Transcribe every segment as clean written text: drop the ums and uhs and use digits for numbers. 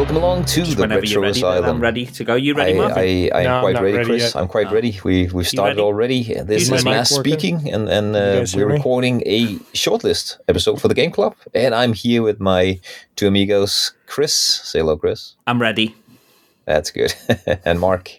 Welcome along to the Retro ready, Asylum. I'm ready to go. You ready, Mark? I am No, quite I'm not ready, ready Chris. yet. I'm quite ready. We've started ready? already. This Is is my Mass mic working? speaking, and guys we're hear me? recording a shortlist episode for the Game Club. And I'm here with my two amigos, Chris. Say hello, Chris. I'm ready. That's good. And Mark.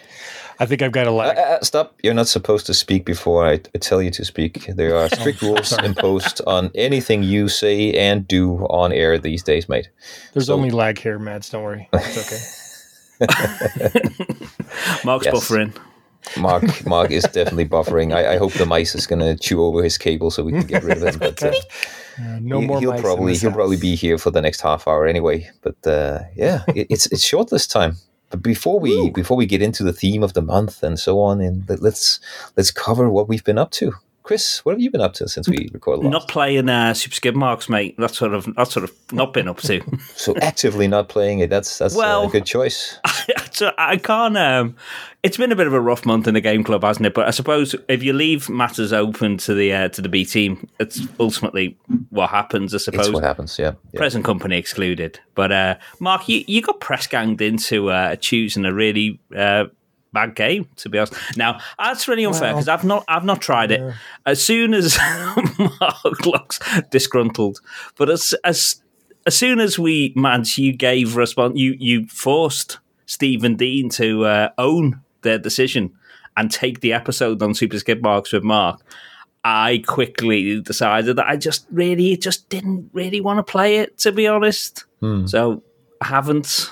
I think I've got a lag. Stop. You're not supposed to speak before I tell you to speak. There are strict rules imposed on anything you say and do on air these days, mate. There's only lag here, Mads. Don't worry. It's okay. Mark's Yes. buffering. Mark is definitely buffering. I hope the mice is going to chew over his cable so we can get rid of him. But No more he'll mice in probably this he'll house. probably be here for the next half hour anyway. But it's shortlist time. But before we get into the theme of the month and so on, and let's cover what we've been up to. Chris, what have you been up to since we recorded last? Not playing Super Skid Marks, mate. That's sort of not been up to. So actively not playing it. That's Well, a good choice. So I can't. It's been a bit of a rough month in the game club, hasn't it? But I suppose if you leave matters open to the B team, it's ultimately what happens. I suppose It's what happens. Yeah. present company excluded. But Mark, you got press ganged into choosing a really bad game, to be honest. Now that's really unfair because I've not tried it. As soon as Mark looks disgruntled, but as soon as you gave response, you forced Steve and Dean to own their decision and take the episode on Super Skid Marks with Mark. I quickly decided that I just didn't really want to play it, to be honest. So I haven't.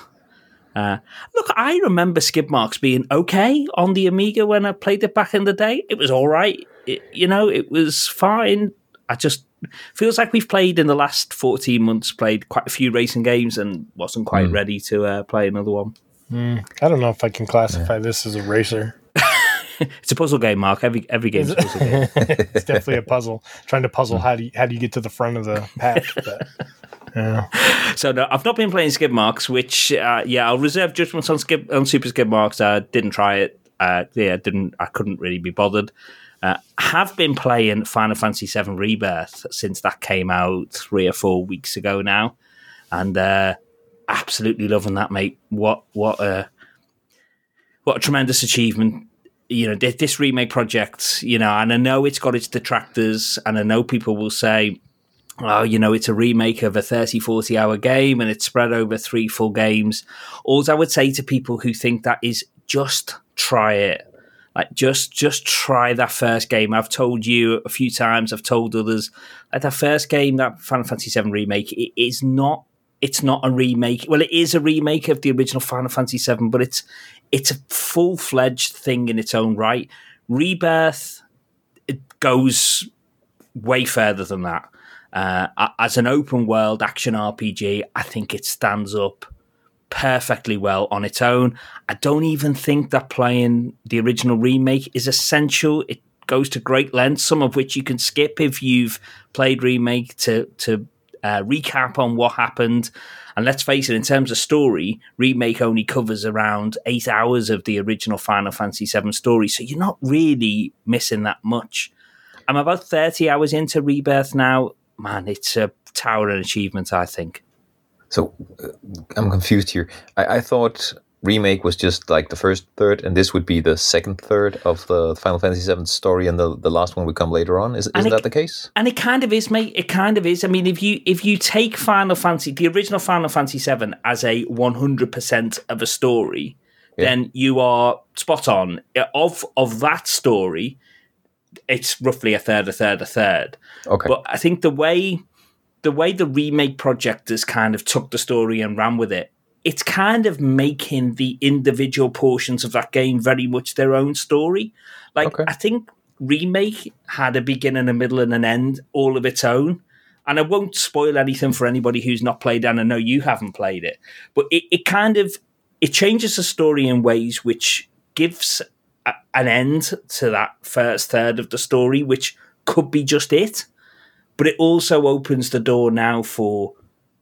Look, I remember Skid Marks being okay on the Amiga when I played it back in the day. It was all right. It was fine. I just feels like we've played in the last 14 months, played quite a few racing games and wasn't quite ready to play another one. I don't know if I can classify this as a racer. It's a puzzle game, Mark. Every game's a puzzle game. It's definitely a puzzle. Trying to puzzle how do you get to the front of the pack. But, yeah. So no, I've not been playing Skid Marks, which I'll reserve judgments on Super Skid Marks. I didn't try it. I couldn't really be bothered. Have been playing Final Fantasy VII Rebirth since that came out 3 or 4 weeks ago now, and absolutely loving that, mate. What a tremendous achievement. This remake project, and I know it's got its detractors, and I know people will say, oh, it's a remake of a 30, 40-hour game, and it's spread over 3 full games. All I would say to people who think that is just try it. Like, just try that first game. I've told you a few times, I've told others, that first game, that Final Fantasy VII Remake, it's not a remake. Well, it is a remake of the original Final Fantasy VII, but it's a full-fledged thing in its own right. Rebirth, it goes way further than that. As an open-world action RPG, I think it stands up perfectly well on its own. I don't even think that playing the original remake is essential. It goes to great lengths, some of which you can skip if you've played remake to recap on what happened. And let's face it, in terms of story, remake only covers around 8 hours of the original Final Fantasy VII story, so you're not really missing that much. I'm about 30 hours into Rebirth now. Man, it's a towering achievement, I think. So I'm confused here. I thought remake was just like the first third, and this would be the second third of the Final Fantasy VII story, and the last one would come later on. Isn't that the case? And it kind of is, mate. It kind of is. I mean, if you take Final Fantasy, the original Final Fantasy VII, as a 100% of a story, then you are spot on. Of that story, it's roughly a third. Okay. But I think the way the remake project has kind of took the story and ran with it, it's kind of making the individual portions of that game very much their own story. I think remake had a beginning, a middle, and an end, all of its own. And I won't spoil anything for anybody who's not played it, and I know you haven't played it. But it changes the story in ways which gives an end to that first third of the story, which could be just it. But it also opens the door now for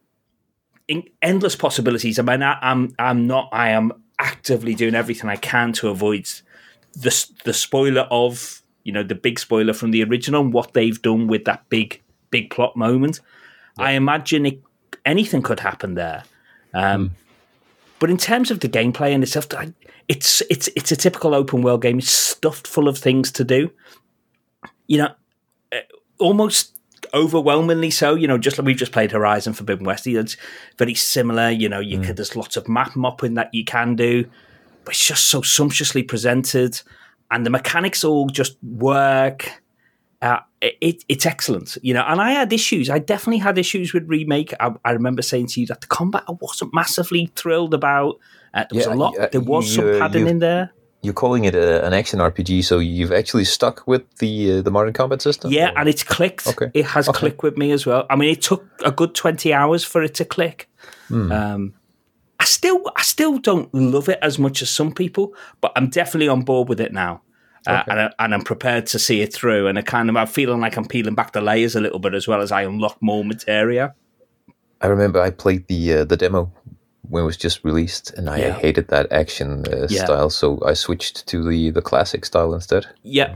endless possibilities. I mean, I am actively doing everything I can to avoid the spoiler of, the big spoiler from the original and what they've done with that big plot moment. Yeah. I imagine anything could happen there. But in terms of the gameplay and itself, it's a typical open world game. It's stuffed full of things to do. Almost overwhelmingly so. Just like we've just played Horizon Forbidden West. It's very similar. There's lots of map mopping that you can do, but it's just so sumptuously presented, and the mechanics all just work. It's excellent, and I had issues. I definitely had issues with Remake. I remember saying to you that the combat I wasn't massively thrilled about. There was a lot. There was some padding in there. You're calling it an action RPG, so you've actually stuck with the modern combat system? Yeah, and it's clicked. Okay. It has clicked with me as well. I mean, it took a good 20 hours for it to click. I still don't love it as much as some people, but I'm definitely on board with it now. And I'm prepared to see it through, and I'm feeling like I'm peeling back the layers a little bit as well as I unlock more materia. I remember I played the demo when it was just released, and I hated that action style, so I switched to the classic style instead. Yeah.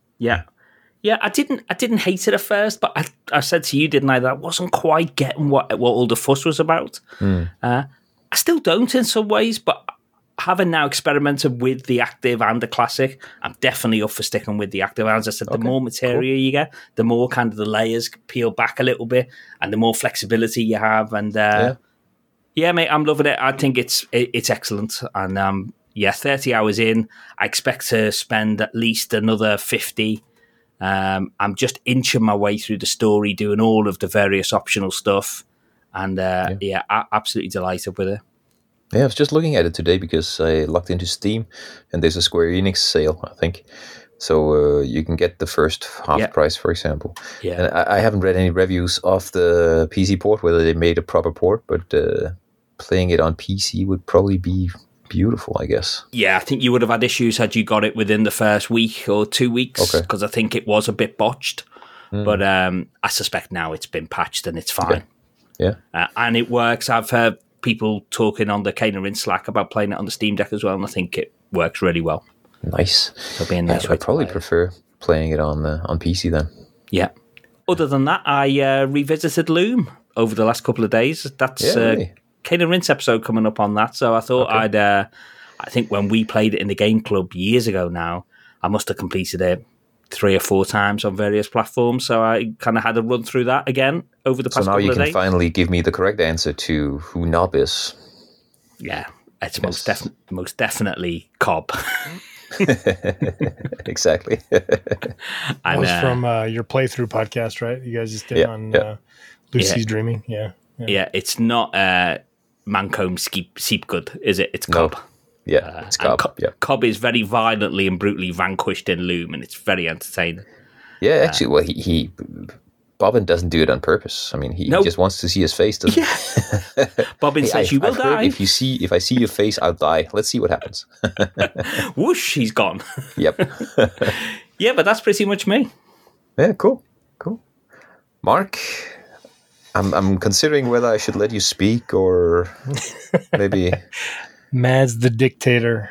I didn't hate it at first, but I said to you, didn't I, that I wasn't quite getting what all the fuss was about. I still don't in some ways, but having now experimented with the active and the classic, I'm definitely up for sticking with the active. As I said, the more materia you get, the more kind of the layers peel back a little bit, and the more flexibility you have. And mate, I'm loving it. I think it's excellent. And 30 hours in, I expect to spend at least another 50. I'm just inching my way through the story, doing all of the various optional stuff. And absolutely delighted with it. Yeah, I was just looking at it today because I logged into Steam, and there's a Square Enix sale, I think. So you can get the first half price, for example. Yeah. And I haven't read any reviews of the PC port, whether they made a proper port, but playing it on PC would probably be beautiful, I guess. Yeah, I think you would have had issues had you got it within the first week or 2 weeks, because I think it was a bit botched. But I suspect now it's been patched and it's fine. Yeah. And it works. I've heard people talking on the Kena in Slack about playing it on the Steam Deck as well, and I think it works really well. Nice. It'll be a nice way I probably prefer playing it on PC then. Yeah. Other than that, I revisited Loom over the last couple of days. That's really? Kena Rinse episode coming up on that, so I thought I think when we played it in the game club years ago now, I must have completed it 3 or 4 times on various platforms, so I kind of had to run through that again over the past couple of days. So now you can finally give me the correct answer to who Nob is. Yeah, it's most definitely Cobb. Exactly. That was from your playthrough podcast, right? You guys just did on Lucy's Dreaming. Yeah, it's not Mancomb Seepgood, is it? It's Cobb. No. Yeah, it's Cobb. Cobb is very violently and brutally vanquished in Loom, and it's very entertaining. Yeah, actually, well, he Bobbin doesn't do it on purpose. I mean, he just wants to see his face, doesn't he? Bobbin says, "You will die. If I see your face, I'll die. Let's see what happens." Whoosh, he's gone. Yep. Yeah, but that's pretty much me. Yeah, cool. Mark, I'm considering whether I should let you speak or maybe. Mads the dictator.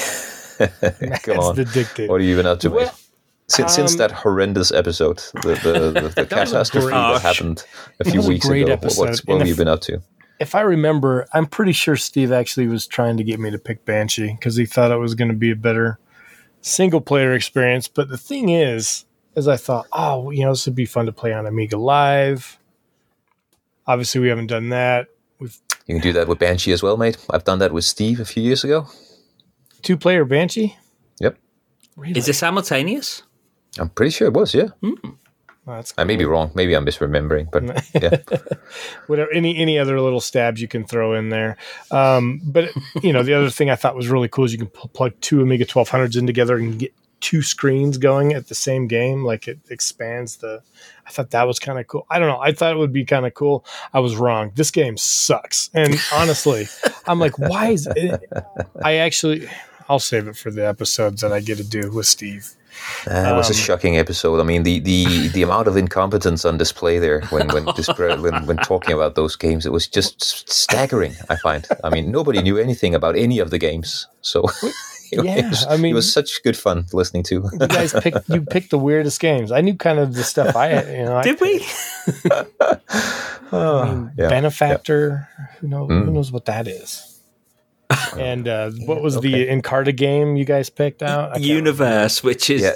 Come on. The dictator. What have you been up to, mate? Since that horrendous episode, the catastrophe that happened a few weeks ago, what have you been up to? If I remember, I'm pretty sure Steve actually was trying to get me to pick Banshee because he thought it was going to be a better single-player experience. But the thing is I thought, this would be fun to play on Amiga Live. Obviously, we haven't done that. You can do that with Banshee as well, mate. I've done that with Steve a few years ago. 2-player Banshee? Yep. Really? Is it simultaneous? I'm pretty sure it was, yeah. That's cool. I may be wrong. Maybe I'm misremembering, but yeah. Whatever. Any other little stabs you can throw in there. But, the other thing I thought was really cool is you can plug 2 Amiga 1200s in together and get 2 screens going at the same game. Like it expands I thought that was kind of cool. I don't know. I thought it would be kind of cool. I was wrong. This game sucks. And honestly, I'm like, why is it? I'll save it for the episodes that I get to do with Steve. It was a shocking episode. I mean, the amount of incompetence on display there when talking about those games, it was just staggering, I find. I mean, nobody knew anything about any of the games. So it was such good fun listening to. You guys picked the weirdest games. I knew kind of the stuff Did we? Benefactor. Who knows what that is? And what was the Encarta game you guys picked out? Universe, which is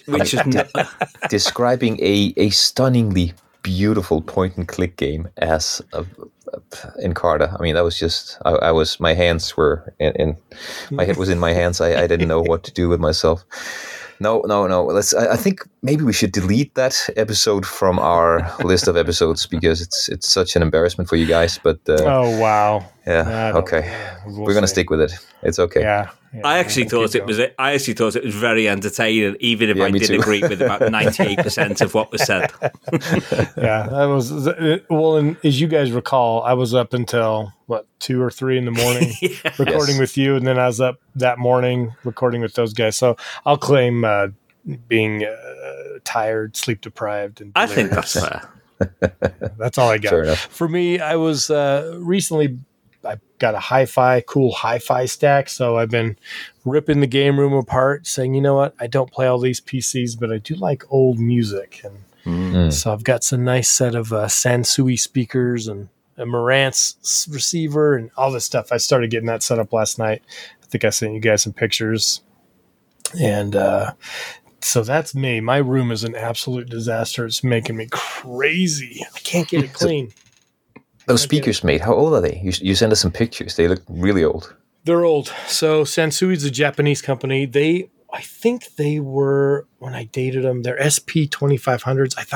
describing a stunningly beautiful point and click game as Encarta. I mean, that was just I was my hands were in my head was in my hands. I didn't know what to do with myself. No. I think maybe we should delete that episode from our list of episodes because it's such an embarrassment for you guys. But oh wow, yeah, okay, we're gonna stick with it. It's okay. Yeah. I actually thought it was. I actually thought it was very entertaining, even if I didn't agree with about 98% of what was said. Yeah, that was well. And as you guys recall, I was up until 2 or 3 in the morning recording with you, and then I was up that morning recording with those guys. So I'll claim being tired, sleep deprived, and I think that's fair. That's all I got. Fair enough. For me, I was recently. I got a cool hi-fi stack, so I've been ripping the game room apart, saying, you know what, I don't play all these PCs, but I do like old music, and so I've got some nice set of Sansui speakers and a Marantz receiver and all this stuff. I started getting that set up last night. I think I sent you guys some pictures, and so that's me. My room is an absolute disaster. It's making me crazy. I can't get it clean. Those speakers, mate, how old are they? You sent us some pictures. They look really old. They're old. So Sansui is a Japanese company. I think they were, when I dated them, they're SP2500s. I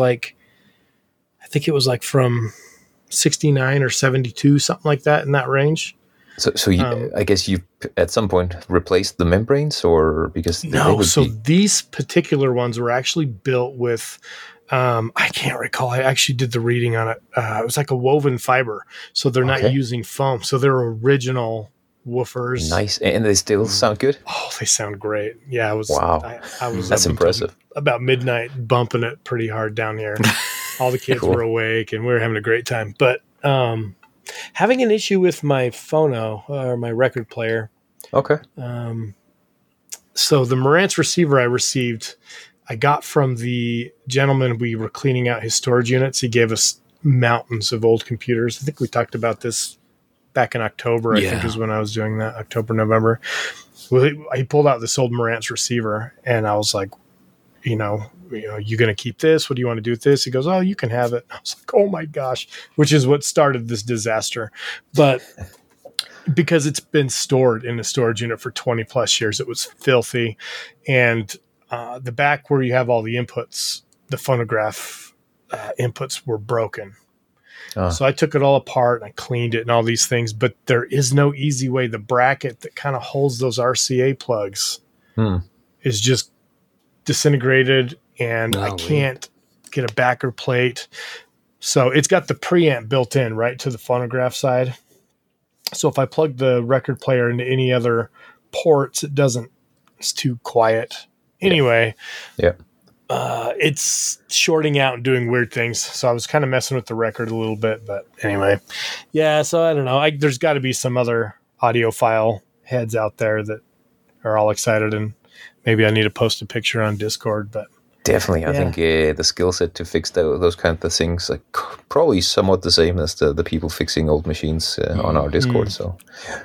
think it was like from 69 or 72, something like that in that range. So I guess you at some point replaced the membranes, or because these particular ones were actually built with. I can't recall. I actually did the reading on it. It was like a woven fiber, so they're not using foam. So they're original woofers. Nice, and they still sound good. Oh, they sound great. Yeah, I was. Wow, I was. That's impressive. About midnight, bumping it pretty hard down here. All the kids were awake, and we were having a great time. But having an issue with my phono or my record player. Okay. So the Marantz receiver I received. I got from the gentleman we were cleaning out his storage units. He gave us mountains of old computers. I think we talked about this back in October, I think is when I was doing that, October, November. Well, he pulled out this old Marantz receiver, and I was like, you going to keep this? What do you want to do with this? He goes, oh, you can have it. I was like, oh my gosh, which is what started this disaster. But because it's been stored in a storage unit for 20 plus years, it was filthy. And the back where you have all the inputs, the phonograph inputs were broken. So I took it all apart and I cleaned it and all these things, but there is no easy way. The bracket that kind of holds those RCA plugs is just disintegrated, and I can't get a backer plate. So it's got the preamp built in right to the phonograph side. So if I plug the record player into any other ports, it's too quiet. Anyway, it's shorting out and doing weird things. So I was kind of messing with the record a little bit, but anyway, so I don't know. There's got to be some other audiophile heads out there that are all excited, and maybe I need to post a picture on Discord. But definitely, I think the skill set to fix those kind of things probably somewhat the same as the people fixing old machines on our Discord. So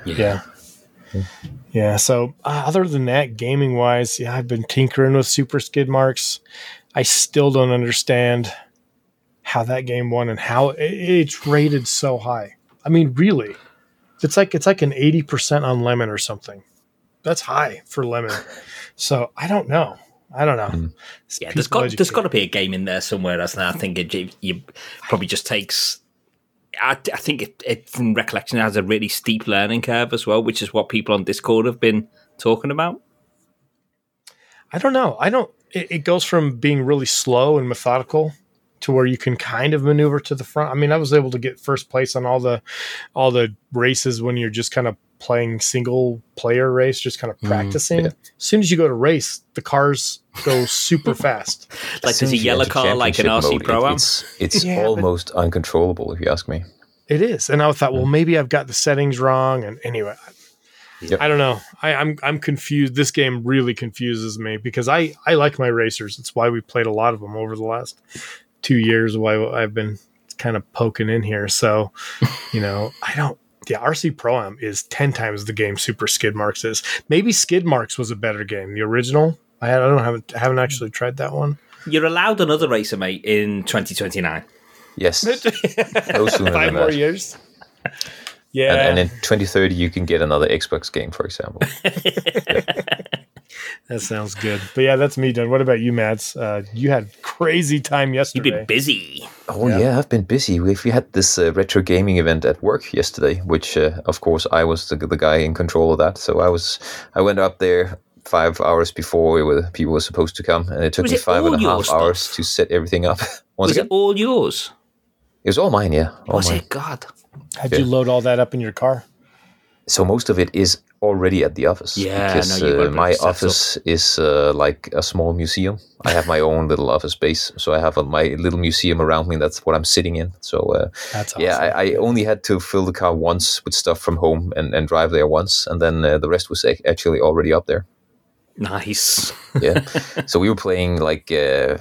yeah. So other than that, gaming wise, I've been tinkering with Super Skid Marks. I still don't understand how that game won and how it's rated so high. I mean, really, it's like an 80% on Lemon or something. That's high for Lemon. So I don't know. Yeah, there's got to be a game in there somewhere. I think it probably just takes. I think it from recollection, it has a really steep learning curve as well, which is what people on Discord have been talking about. I don't know. It goes from being really slow and methodical to where you can kind of maneuver to the front. I mean, I was able to get first place on all the races when you're just kind of playing single player race, just kind of practicing. As soon as you go to race, the cars go super fast. Like there's a yellow car, like an RC Pro-Am. It's almost uncontrollable, if you ask me. It is. And I thought, well, maybe I've got the settings wrong. And anyway, I don't know. I'm confused. This game really confuses me because I like my racers. It's why we played a lot of them over the last 2 years, why I've been kind of poking in here. So, Yeah, RC Pro-Am is 10 times the game Super Skid Marks is. Maybe Skid Marks was a better game. The original, I haven't actually tried that one. You're allowed another racer, mate, in 2029. Yes. No sooner 5 than more that. years. Yeah. And in 2030, you can get another Xbox game, for example. That sounds good. But yeah, that's me done. What about you, Mads? You had crazy time yesterday. You've been busy. Oh, yeah, I've been busy. We had this retro gaming event at work yesterday, which, of course, I was the guy in control of that. So I went up there 5 hours before people were supposed to come, and it took me 5.5 hours to set everything up. Was it all yours? It was all mine, yeah. All Was mine. it? God. How'd you load all that up in your car? So most of it is already at the office. Yeah, because my office is like a small museum. I have my own little office space, so I have my little museum around me. That's what I'm sitting in. So That's awesome. yeah, I only had to fill the car once with stuff from home and drive there once, and then the rest was actually already up there. Nice. Yeah. So we were playing like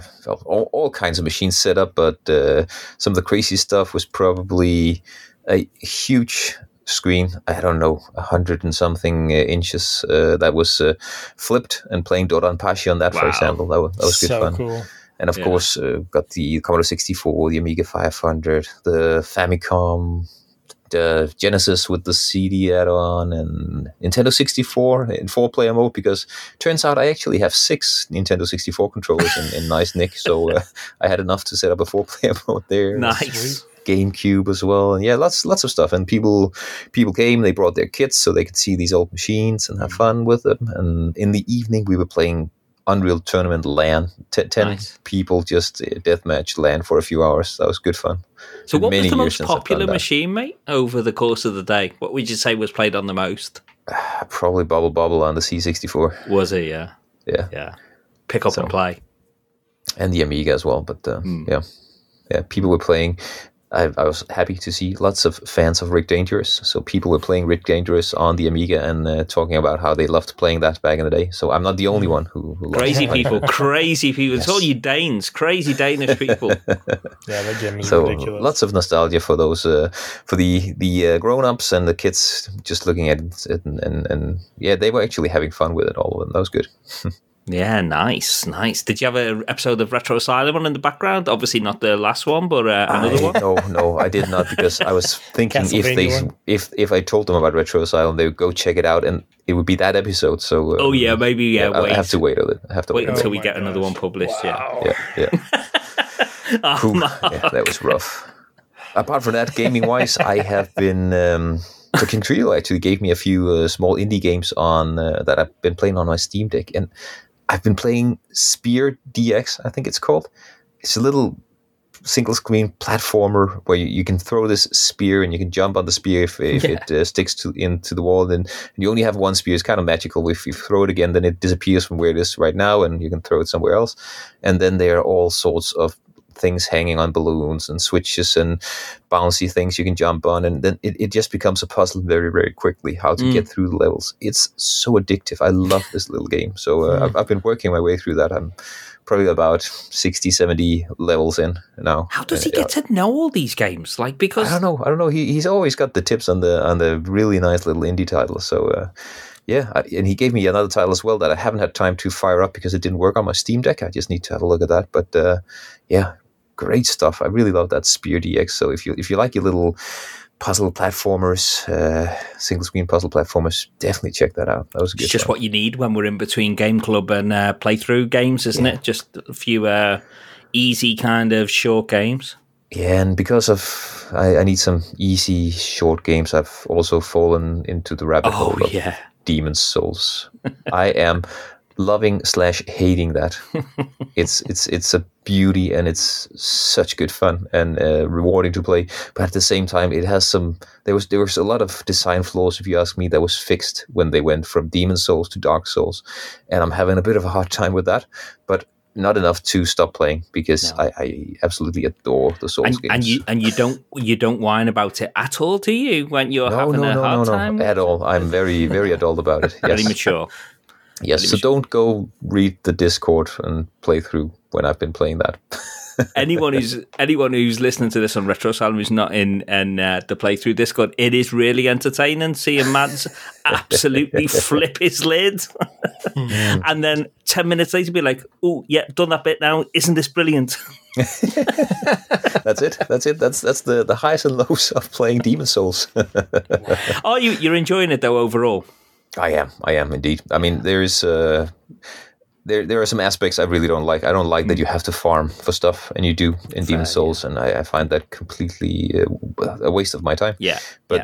all kinds of machines set up, but some of the crazy stuff was probably a huge screen. I don't know, 100 and something inches that was flipped, and playing Dodonpachi on that, for example. That was good so fun. cool. And of course, got the Commodore 64, the Amiga 500, the Famicom, the Genesis with the CD add-on, and Nintendo 64 in 4-player mode, because turns out I actually have 6 Nintendo 64 controllers in nice nick, so I had enough to set up a 4-player mode there. Nice. GameCube as well, and yeah, lots of stuff. And people came, they brought their kits so they could see these old machines and have fun with them. And in the evening we were playing Unreal Tournament LAN. 10 Nice. people just deathmatch LAN for a few hours. That was good fun. So what was Many the years most since I've popular done that. machine, mate, over the course of the day? What would you say was played on the most? Probably Bubble Bobble on the C64. Was it, yeah? Yeah. Yeah. Pick up and play. And the Amiga as well. But yeah, people were playing. I was happy to see lots of fans of Rick Dangerous. So people were playing Rick Dangerous on the Amiga and talking about how they loved playing that back in the day. So I'm not the only one who Crazy loves people, crazy people. It's all you Danes, crazy Danish people. Yeah, that game is So ridiculous. lots of nostalgia for those, for the grown-ups and the kids just looking at it. And yeah, they were actually having fun with it, all of them. That was good. Yeah, nice. Did you have an episode of Retro Asylum on in the background? Obviously not the last one, but another one? No, I did not, because I was thinking if I told them about Retro Asylum, they would go check it out, and it would be that episode. So Wait. I have to wait on it. I have to Wait wait until on we get another one published. Wow. it. Yeah. Yeah, that was rough. Apart from that, gaming-wise, I have been. Cooking Trio actually gave me a few small indie games on that I've been playing on my Steam Deck, and I've been playing Spear DX, I think it's called. It's a little single-screen platformer where you can throw this spear and you can jump on the spear if it sticks into the wall. And you only have one spear. It's kind of magical. If you throw it again, then it disappears from where it is right now, and you can throw it somewhere else. And then there are all sorts of things hanging on balloons and switches and bouncy things you can jump on, and then it just becomes a puzzle very, very quickly how to get through the levels. It's so addictive. I love this little game. So I've been working my way through that. I'm probably about 60, 70 levels in now. How does he get to know all these games? Like, because I don't know. He's always got the tips on the really nice little indie titles. So and he gave me another title as well that I haven't had time to fire up because it didn't work on my Steam Deck. I just need to have a look at that. But great stuff. I really love that Spear DX. So if you like your little puzzle platformers, single screen puzzle platformers, definitely check that out. That was good. It's just what you need when we're in between Game Club and playthrough games, isn't it? Just a few easy kind of short games. Yeah, and because of I need some easy short games, I've also fallen into the rabbit hole of Demon's Souls. I am loving/hating that. It's a beauty, and it's such good fun and rewarding to play. But at the same time, it has there was a lot of design flaws, if you ask me, that was fixed when they went from Demon's Souls to Dark Souls, and I'm having a bit of a hard time with that. But not enough to stop playing, because I absolutely adore the Souls games. And you don't whine about it at all, do you? When you're having a hard time at all. I'm very, very adult about it. Yes. Very mature. Yes, so don't go read the Discord and play through when I've been playing that. anyone who's listening to this on Retro Asylum who's not in the playthrough Discord, it is really entertaining seeing Mads absolutely flip his lid, and then 10 minutes later be like, "Oh, yeah, done that bit now. Isn't this brilliant?" That's it. That's the highs and lows of playing Demon Souls. Oh, you're enjoying it though overall. I am indeed. I mean, there's there are some aspects I really don't like. I don't like that you have to farm for stuff, and you do in Demon Souls, and I find that completely a waste of my time. Yeah, but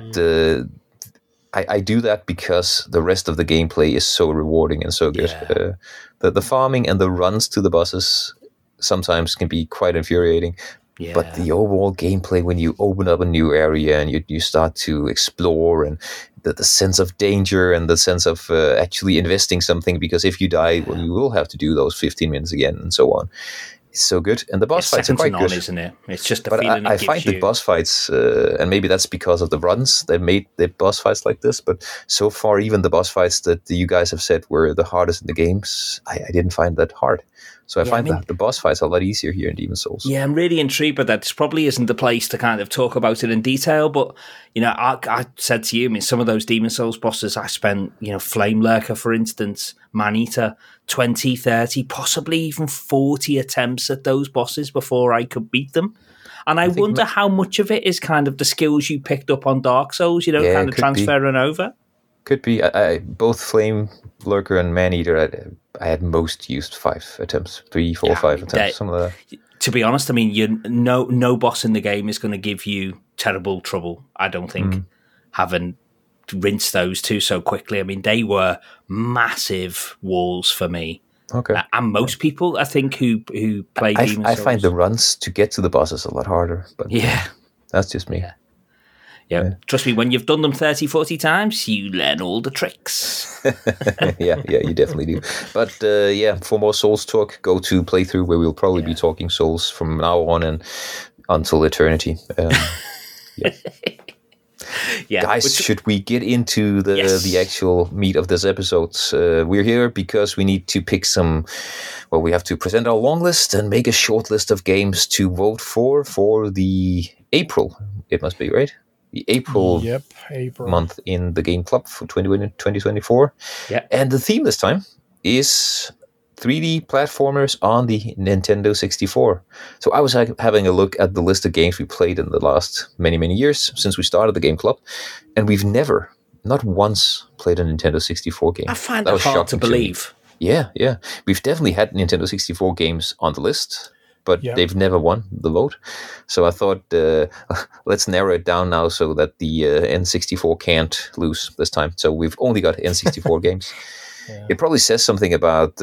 I do that because the rest of the gameplay is so rewarding and so good. Yeah. The farming and the runs to the bosses sometimes can be quite infuriating. Yeah. But the overall gameplay, when you open up a new area and you start to explore, and the sense of danger and the sense of actually investing something, because if you die, well, you will have to do those 15 minutes again and so on. It's so good. And the boss fights are quite good. Isn't it? It's just a but feeling I find the boss fights, and maybe that's because of the runs that made the boss fights like this, but so far, even the boss fights that you guys have said were the hardest in the games, I didn't find that hard. So I find that the boss fights are a lot easier here in Demon Souls. Yeah, I'm really intrigued by that. This probably isn't the place to kind of talk about it in detail, but, I said to you, some of those Demon Souls bosses, I spent, Flame Lurker, for instance, Man-Eater, 20, 30, possibly even 40 attempts at those bosses before I could beat them. And I wonder how much of it is kind of the skills you picked up on Dark Souls, kind of transferring over. Could be. Both Flame Lurker and Man-Eater, I had most used 5 attempts, 3, 4, 5 attempts, some of that. To be honest, no boss in the game is going to give you terrible trouble, I don't think, having rinsed those two so quickly. They were massive walls for me. Okay. And most people, I think, who play Demon Souls. I find the runs to get to the bosses a lot harder. But that's just me. Yeah. Trust me, when you've done them 30, 40 times, you learn all the tricks. yeah, you definitely do. But for more Souls talk, go to Playthrough, where we'll probably be talking Souls from now on and until eternity. Guys, should we get into the actual meat of this episode? We're here because we need to pick some. Well, we have to present our long list and make a short list of games to vote for the April. It must be, right? The April month in the Game Club for 2024. Yeah. And the theme this time is 3D platformers on the Nintendo 64. So I was having a look at the list of games we played in the last many, many years since we started the Game Club, and we've never, not once, played a Nintendo 64 game. I find that hard to believe. Yeah. We've definitely had Nintendo 64 games on the list, but they've never won the vote. So I thought, let's narrow it down now so that the N64 can't lose this time. So we've only got N64 games. Yeah. It probably says something about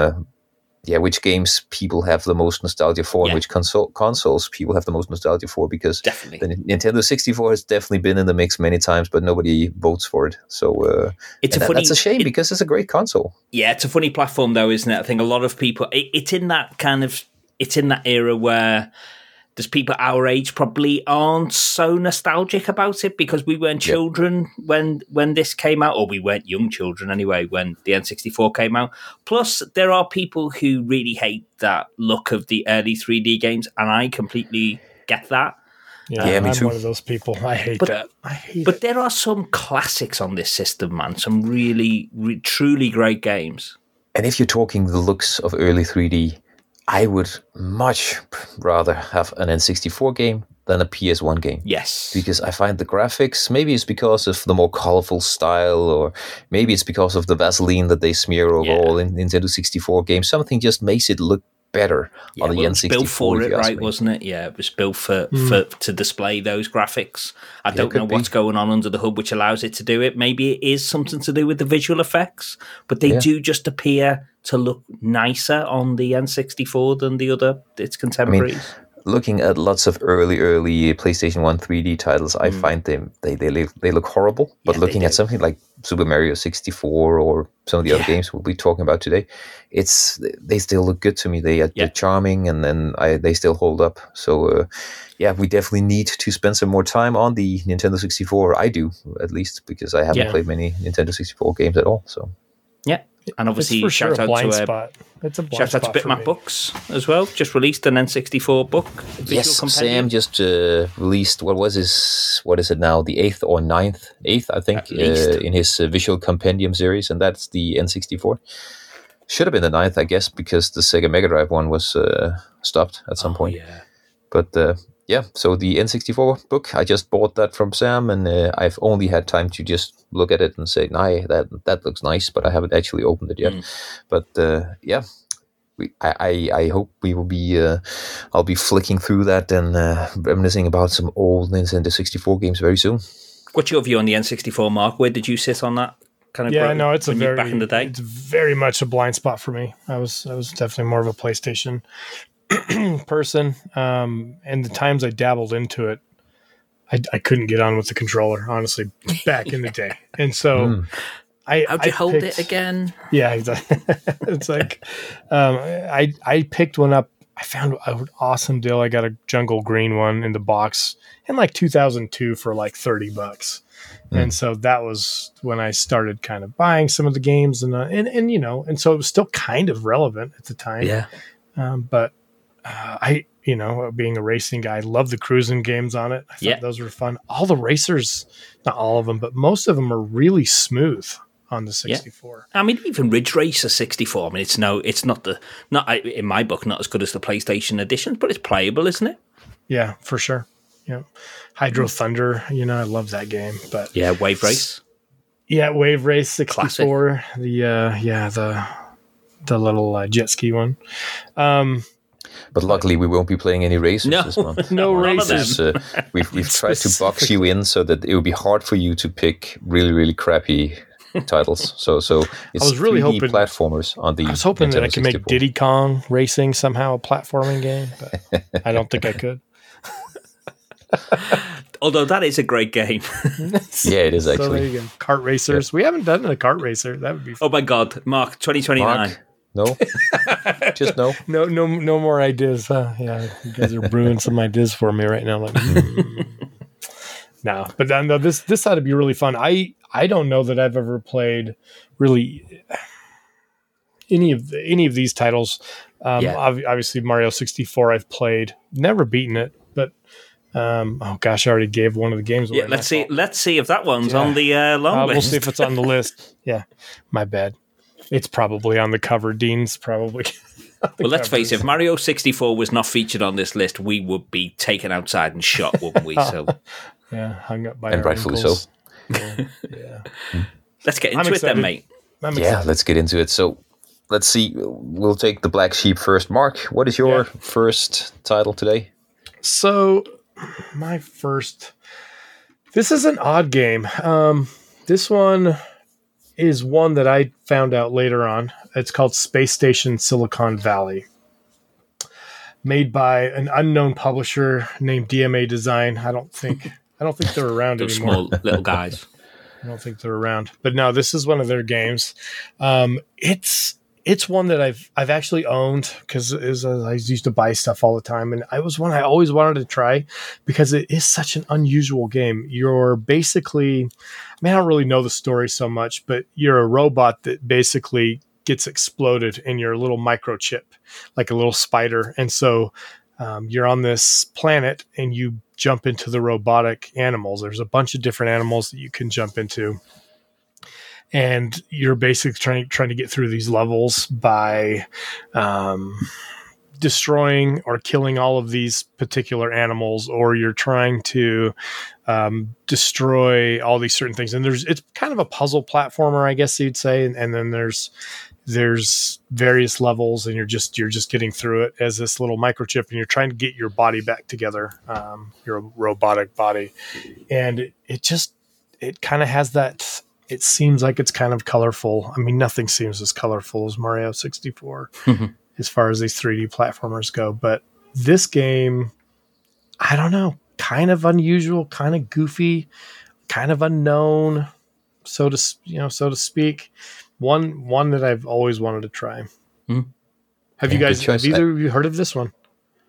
which games people have the most nostalgia for and which consoles people have the most nostalgia for, because definitely the Nintendo 64 has definitely been in the mix many times, but nobody votes for it. So that's a shame, because it's a great console. Yeah, it's a funny platform though, isn't it? I think a lot of people, it's in that era where there's people our age probably aren't so nostalgic about it, because we weren't children when this came out, or we weren't young children anyway when the N64 came out. Plus, there are people who really hate that look of the early 3D games, and I completely get that. Yeah, me too. I'm one of those people. I hate that. But there are some classics on this system, man. Some really, truly great games. And if you're talking the looks of early 3D, I would much rather have an N64 game than a PS1 game. Yes. Because I find the graphics, maybe it's because of the more colorful style, or maybe it's because of the Vaseline that they smear over all in Nintendo 64 games. Something just makes it look better on the N64. It was built for it, right, wasn't it? Yeah, it was built for to display those graphics. I don't know what's going on under the hood which allows it to do it. Maybe it is something to do with the visual effects, but they do just appear to look nicer on the N64 than its contemporaries. Looking at lots of early PlayStation 1 3D titles, I find they look horrible. But looking at something like Super Mario 64 or some of the other games we'll be talking about today, they still look good to me. They're charming, and then they still hold up. So we definitely need to spend some more time on the Nintendo 64. I do, at least, because I haven't played many Nintendo 64 games at all. So And obviously, it's for sure shout a out blind to spot. It's a blind shout out spot to for Bitmap me. Books as well. Just released an N64 book. Yes, Visual Sam compendium. just released, what is it now? The 8th or 9th, I think, At least. in his Visual Compendium series, and that's the N64. Should have been the 9th, I guess, because the Sega Mega Drive one was stopped at some point. Yeah. But yeah, so the N64 book, I just bought that from Sam, and I've only had time to just look at it and say, "Nah, that looks nice," but I haven't actually opened it yet. But yeah, I hope we will be. I'll be flicking through that and reminiscing about some old Nintendo 64 games very soon. What's your view on the N64, Mark? Where did you sit on that? Kind of Yeah, no, it's when you back in the day. It's very much a blind spot for me. I was definitely more of a PlayStation person, and the times I dabbled into it, I couldn't get on with the controller, honestly, back in the day. And so How'd you hold picked- it again? Yeah, exactly. It's like I picked one up. I found an awesome deal. I got a Jungle Green one in the box in like 2002 for like $30. And so that was when I started kind of buying some of the games, and you know, and so it was still kind of relevant at the time. Yeah. But I, you know, being a racing guy, I love the cruising games on it. I thought those were fun. All the racers, not all of them, but most of them are really smooth on the 64. I mean, even Ridge Racer 64. I mean, it's not in my book, not as good as the PlayStation edition, but it's playable, isn't it? Yeah, for sure. Yeah, Hydro Thunder. You know, I love that game. But yeah, Wave Race. Yeah, Wave Race 64. Classic. The little jet ski one. But luckily, we won't be playing any racers this month. No None of races. them. We've tried to box you in so that it would be hard for you to pick really, really crappy titles. So it's I was really 3D hoping platformers on the. I was hoping that I Nintendo could make 64. Diddy Kong Racing somehow a platforming game, but I don't think I could. Although that is a great game. Yeah, it is So actually. there you go. Kart racers. We haven't done a kart racer. That would be fun. Oh my God, Mark, 2029. Mark, no, just no. No more ideas. Huh? Yeah, you guys are brewing some ideas for me right now. Like, no, but no, this ought to be really fun. I don't know that I've ever played really any of these titles. Obviously, Mario 64 I've played, never beaten it, but oh gosh, I already gave one of the games away. Yeah, let's see if that one's on the long list. We'll see if it's on the list. Yeah, my bad. It's probably on the cover. Dean's probably. Well, let's face it, if Mario 64 was not featured on this list, we would be taken outside and shot, wouldn't we? So yeah, hung up by And our rightfully ankles. so. Yeah. let's get I'm into it excited. then, mate. I'm Yeah, excited. let's get into it. So let's see. We'll take the black sheep first. Mark, what is your first title today? So, my first. This is an odd game. This one is one that I found out later on. It's called Space Station Silicon Valley. Made by an unknown publisher named DMA Design. I don't think they're around Those anymore. small little guys. I don't think they're around. But no, this is one of their games. It's one that I've actually owned because I used to buy stuff all the time, and it was one I always wanted to try because it is such an unusual game. You're basically, I don't really know the story so much, but you're a robot that basically gets exploded in your little microchip, like a little spider, and so you're on this planet and you jump into the robotic animals. There's a bunch of different animals that you can jump into. And you're basically trying to get through these levels by destroying or killing all of these particular animals, or you're trying to destroy all these certain things. And it's kind of a puzzle platformer, I guess you'd say. And then there's various levels, and you're just getting through it as this little microchip, and you're trying to get your body back together, your robotic body. And it kind of has that. It seems like it's kind of colorful. I mean, nothing seems as colorful as Mario 64 as far as these 3D platformers go. But this game, I don't know, kind of unusual, kind of goofy, kind of unknown, so to speak. One that I've always wanted to try. Mm. Have Yeah, you guys? good choice. Have either of you heard of this one?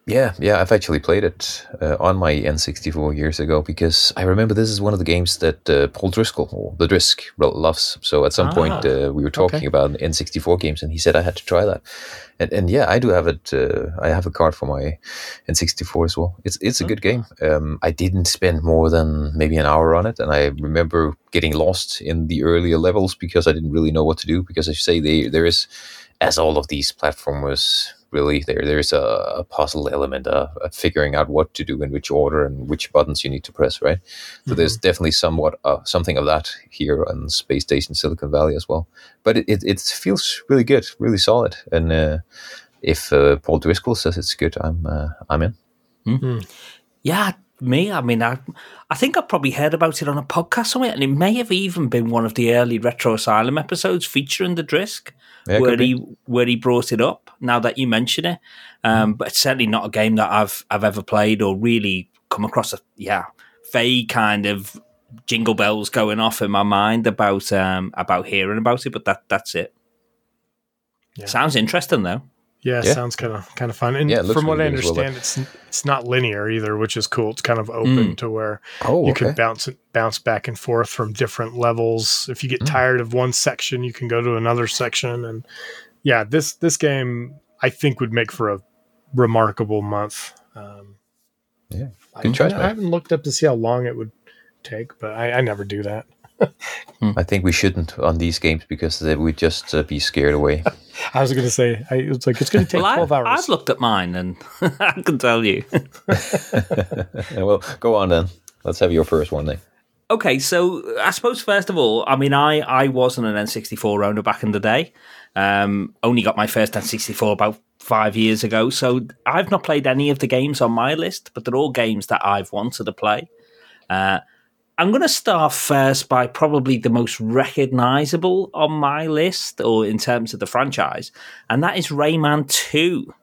Yeah, I've actually played it on my N64 years ago because I remember this is one of the games that Paul Driscoll, or the Drisk, loves. So at some point we were talking about N64 games, and he said I had to try that. And yeah, I do have it. I have a card for my N64 as well. It's a good game. I didn't spend more than maybe an hour on it, and I remember getting lost in the earlier levels because I didn't really know what to do. Because as you say, there is, as all of these platformers. Really, there's a puzzle element of figuring out what to do in which order and which buttons you need to press, right? So there's definitely somewhat something of that here on Space Station Silicon Valley as well. But it feels really good, really solid. And if Paul Driscoll says it's good, I'm in. Mm-hmm. Yeah, me. I mean, I think I probably heard about it on a podcast somewhere, and it may have even been one of the early Retro Asylum episodes featuring the Drisk. Yeah, where he brought it up. Now that you mention it, but it's certainly not a game that I've ever played or really come across. Vague kind of jingle bells going off in my mind about hearing about it. But that's it. Yeah. Sounds interesting though. Yeah, sounds kind of fun. And from what I understand, it's not linear either, which is cool. It's kind of open to where you can bounce back and forth from different levels. If you get tired of one section, you can go to another section. And yeah, this game I think would make for a remarkable month. Good choice. I haven't looked up to see how long it would take, but I never do that. I think we shouldn't on these games because they would just be scared away. I was going to say, it's going to take 12 hours. I've looked at mine and I can tell you. Well, go on then. Let's have your first one then. Okay, so I suppose first of all, I mean, I wasn't an N64 owner back in the day. Only got my first N64 about 5 years ago. So I've not played any of the games on my list, but they're all games that I've wanted to play. I'm going to start first by probably the most recognizable on my list, or in terms of the franchise, and that is Rayman 2.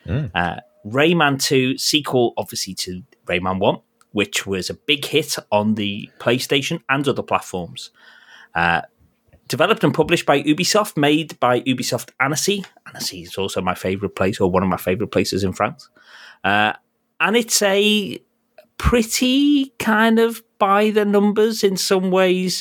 Rayman 2, sequel, obviously, to Rayman 1, which was a big hit on the PlayStation and other platforms. Developed and published by Ubisoft, made by Ubisoft Annecy. Annecy is also my favourite place, or one of my favourite places in France. And it's a pretty kind of by the numbers in some ways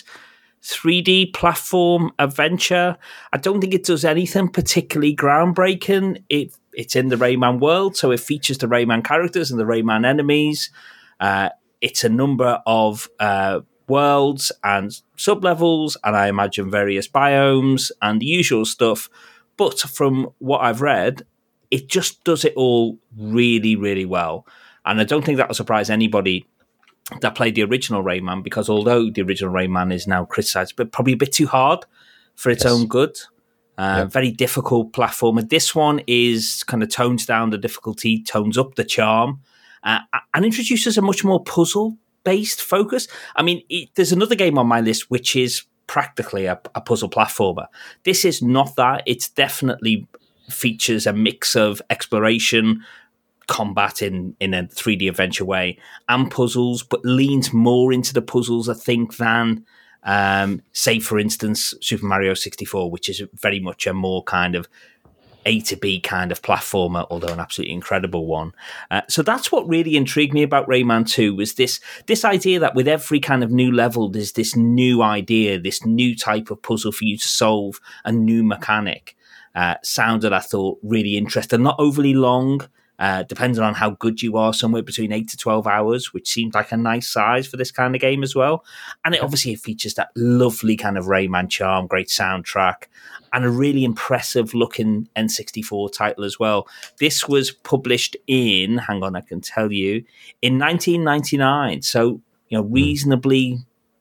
3D platform adventure. I don't think it does anything particularly groundbreaking. It's in the Rayman world, so it features the Rayman characters and the Rayman enemies. It's a number of worlds and sub-levels, and I imagine various biomes and the usual stuff. But from what I've read, it just does it all really, really well. And I don't think that will surprise anybody that played the original Rayman, because although the original Rayman is now criticised, but probably a bit too hard for its own good. Very difficult platformer. This one is kind of tones down the difficulty, tones up the charm, and introduces a much more puzzle-based focus. I mean, there's another game on my list which is practically a puzzle platformer. This is not that. It's definitely features a mix of exploration, combat in a 3D adventure way, and puzzles, but leans more into the puzzles, I think, than say, for instance, Super Mario 64, which is very much a more kind of A to B kind of platformer, although an absolutely incredible one. So that's what really intrigued me about Rayman 2, was this idea that with every kind of new level, there's this new idea, this new type of puzzle for you to solve, a new mechanic. Sounded, I thought, really interesting. Not overly long, depending on how good you are, somewhere between 8 to 12 hours, which seemed like a nice size for this kind of game as well. And it obviously features that lovely kind of Rayman charm, great soundtrack, and a really impressive looking N64 title as well. This was published in, hang on, I can tell you, in 1999. So, reasonably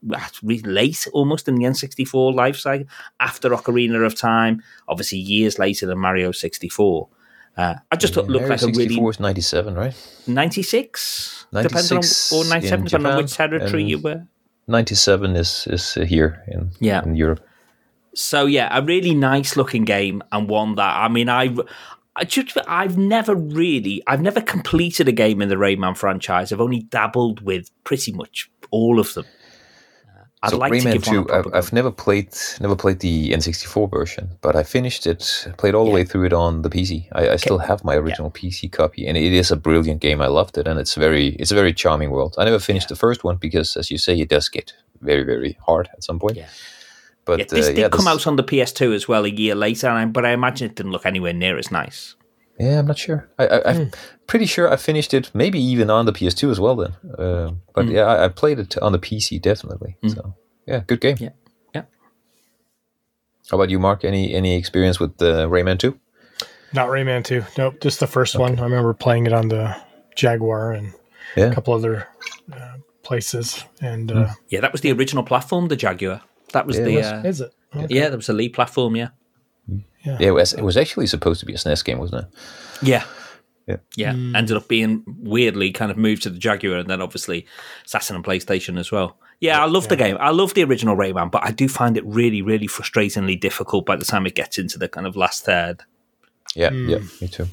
late almost in the N64 life cycle, after Ocarina of Time, obviously years later than Mario 64. I just thought it looked like a really... 64 is 97, right? 96? 96 depending on, or 97, depending on which territory you were. 97 is here in Europe. So, yeah, a really nice looking game, and one that, I mean, I've never completed a game in the Rayman franchise. I've only dabbled with pretty much all of them. I'd like to Rayman give one a 2, proper go. I've never played the N64 version, but I finished it, played all the way through it on the PC. I still have my original PC copy, and it is a brilliant game. I loved it, and it's a very charming world. I never finished the first one because, as you say, it does get very, very hard at some point. Yeah. But This did come out on the PS2 as well a year later, but I imagine it didn't look anywhere near as nice. Yeah, I'm not sure. I'm pretty sure I finished it, maybe even on the PS2 as well. Then, but I played it on the PC definitely. So yeah, good game. Yeah. How about you, Mark? Any experience with Rayman 2? Not Rayman 2. Nope, just the first one. I remember playing it on the Jaguar and a couple other places. And that was the original platform, the Jaguar. That was is it? Okay. Yeah, that was the lead platform. Yeah. Yeah, it was actually supposed to be a SNES game, wasn't it? Yeah. Yeah. Ended up being weirdly kind of moved to the Jaguar, and then obviously Saturn and PlayStation as well. Yeah, I love the game. I love the original Rayman, but I do find it really, really frustratingly difficult by the time it gets into the kind of last third. Yeah, me too.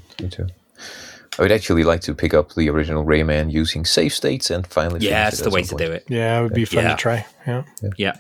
I would actually like to pick up the original Rayman using save states and finally. Yeah, it's the way to do it. Yeah, it would be fun to try. Yeah.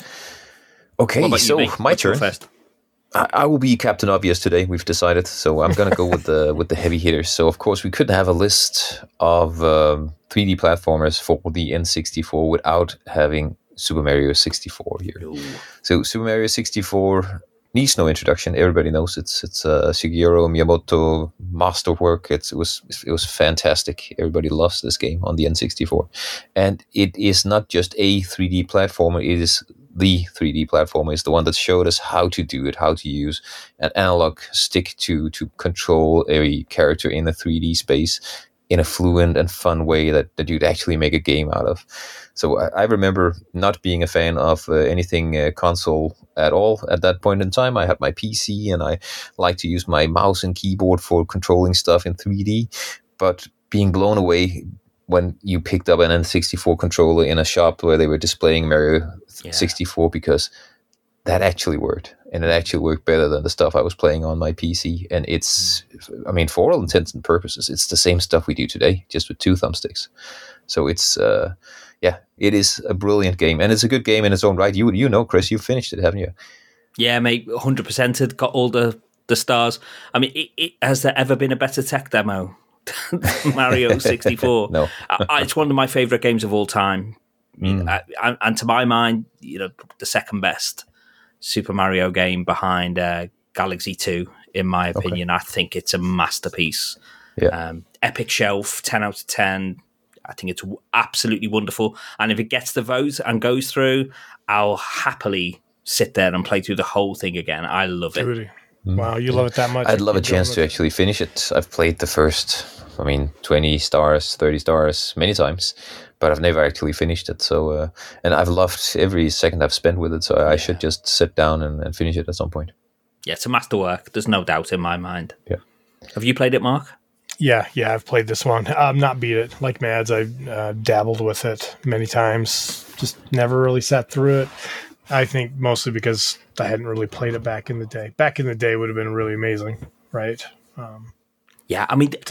Okay, so my turn. First? I will be Captain Obvious today. We've decided, so I'm going to go with the heavy hitters. So of course we couldn't have a list of 3D platformers for the N64 without having Super Mario 64 here. Ooh. So Super Mario 64 needs no introduction. Everybody knows it's Shigeru Miyamoto masterwork. It was fantastic. Everybody loves this game on the N64, and it is not just a 3D platformer. It is the 3D platformer. It's the one that showed us how to do it, how to use an analog stick to control a character in a 3D space in a fluent and fun way that you'd actually make a game out of. So I remember not being a fan of anything console at all at that point in time. I had my PC and I liked to use my mouse and keyboard for controlling stuff in 3D, but being blown away when you picked up an N64 controller in a shop where they were displaying Mario 64, because that actually worked. And it actually worked better than the stuff I was playing on my PC. And it's, I mean, for all intents and purposes, it's the same stuff we do today, just with 2 thumbsticks. So it's, it is a brilliant game. And it's a good game in its own right. You know, Chris, you've finished it, haven't you? Yeah, mate, 100%. It got all the stars. I mean, has there ever been a better tech demo than Mario 64? No. It's one of my favourite games of all time. And to my mind, the second best Super Mario game behind Galaxy 2, in my opinion. I think it's a masterpiece. Yeah. Epic shelf, 10 out of 10. I think it's absolutely wonderful. And if it gets the vote and goes through, I'll happily sit there and play through the whole thing again. I love it. Really? Wow, you love it that much? I'd love a chance to actually finish it. I've played the first, 20 stars, 30 stars many times, but I've never actually finished it. So, and I've loved every second I've spent with it. So I should just sit down and finish it at some point. Yeah, it's a masterwork. There's no doubt in my mind. Yeah. Have you played it, Mark? Yeah, I've played this one. Not beat it. Like Mads, I've dabbled with it many times. Just never really sat through it. I think mostly because I hadn't really played it back in the day. Back in the day would have been really amazing, right? Yeah, I mean,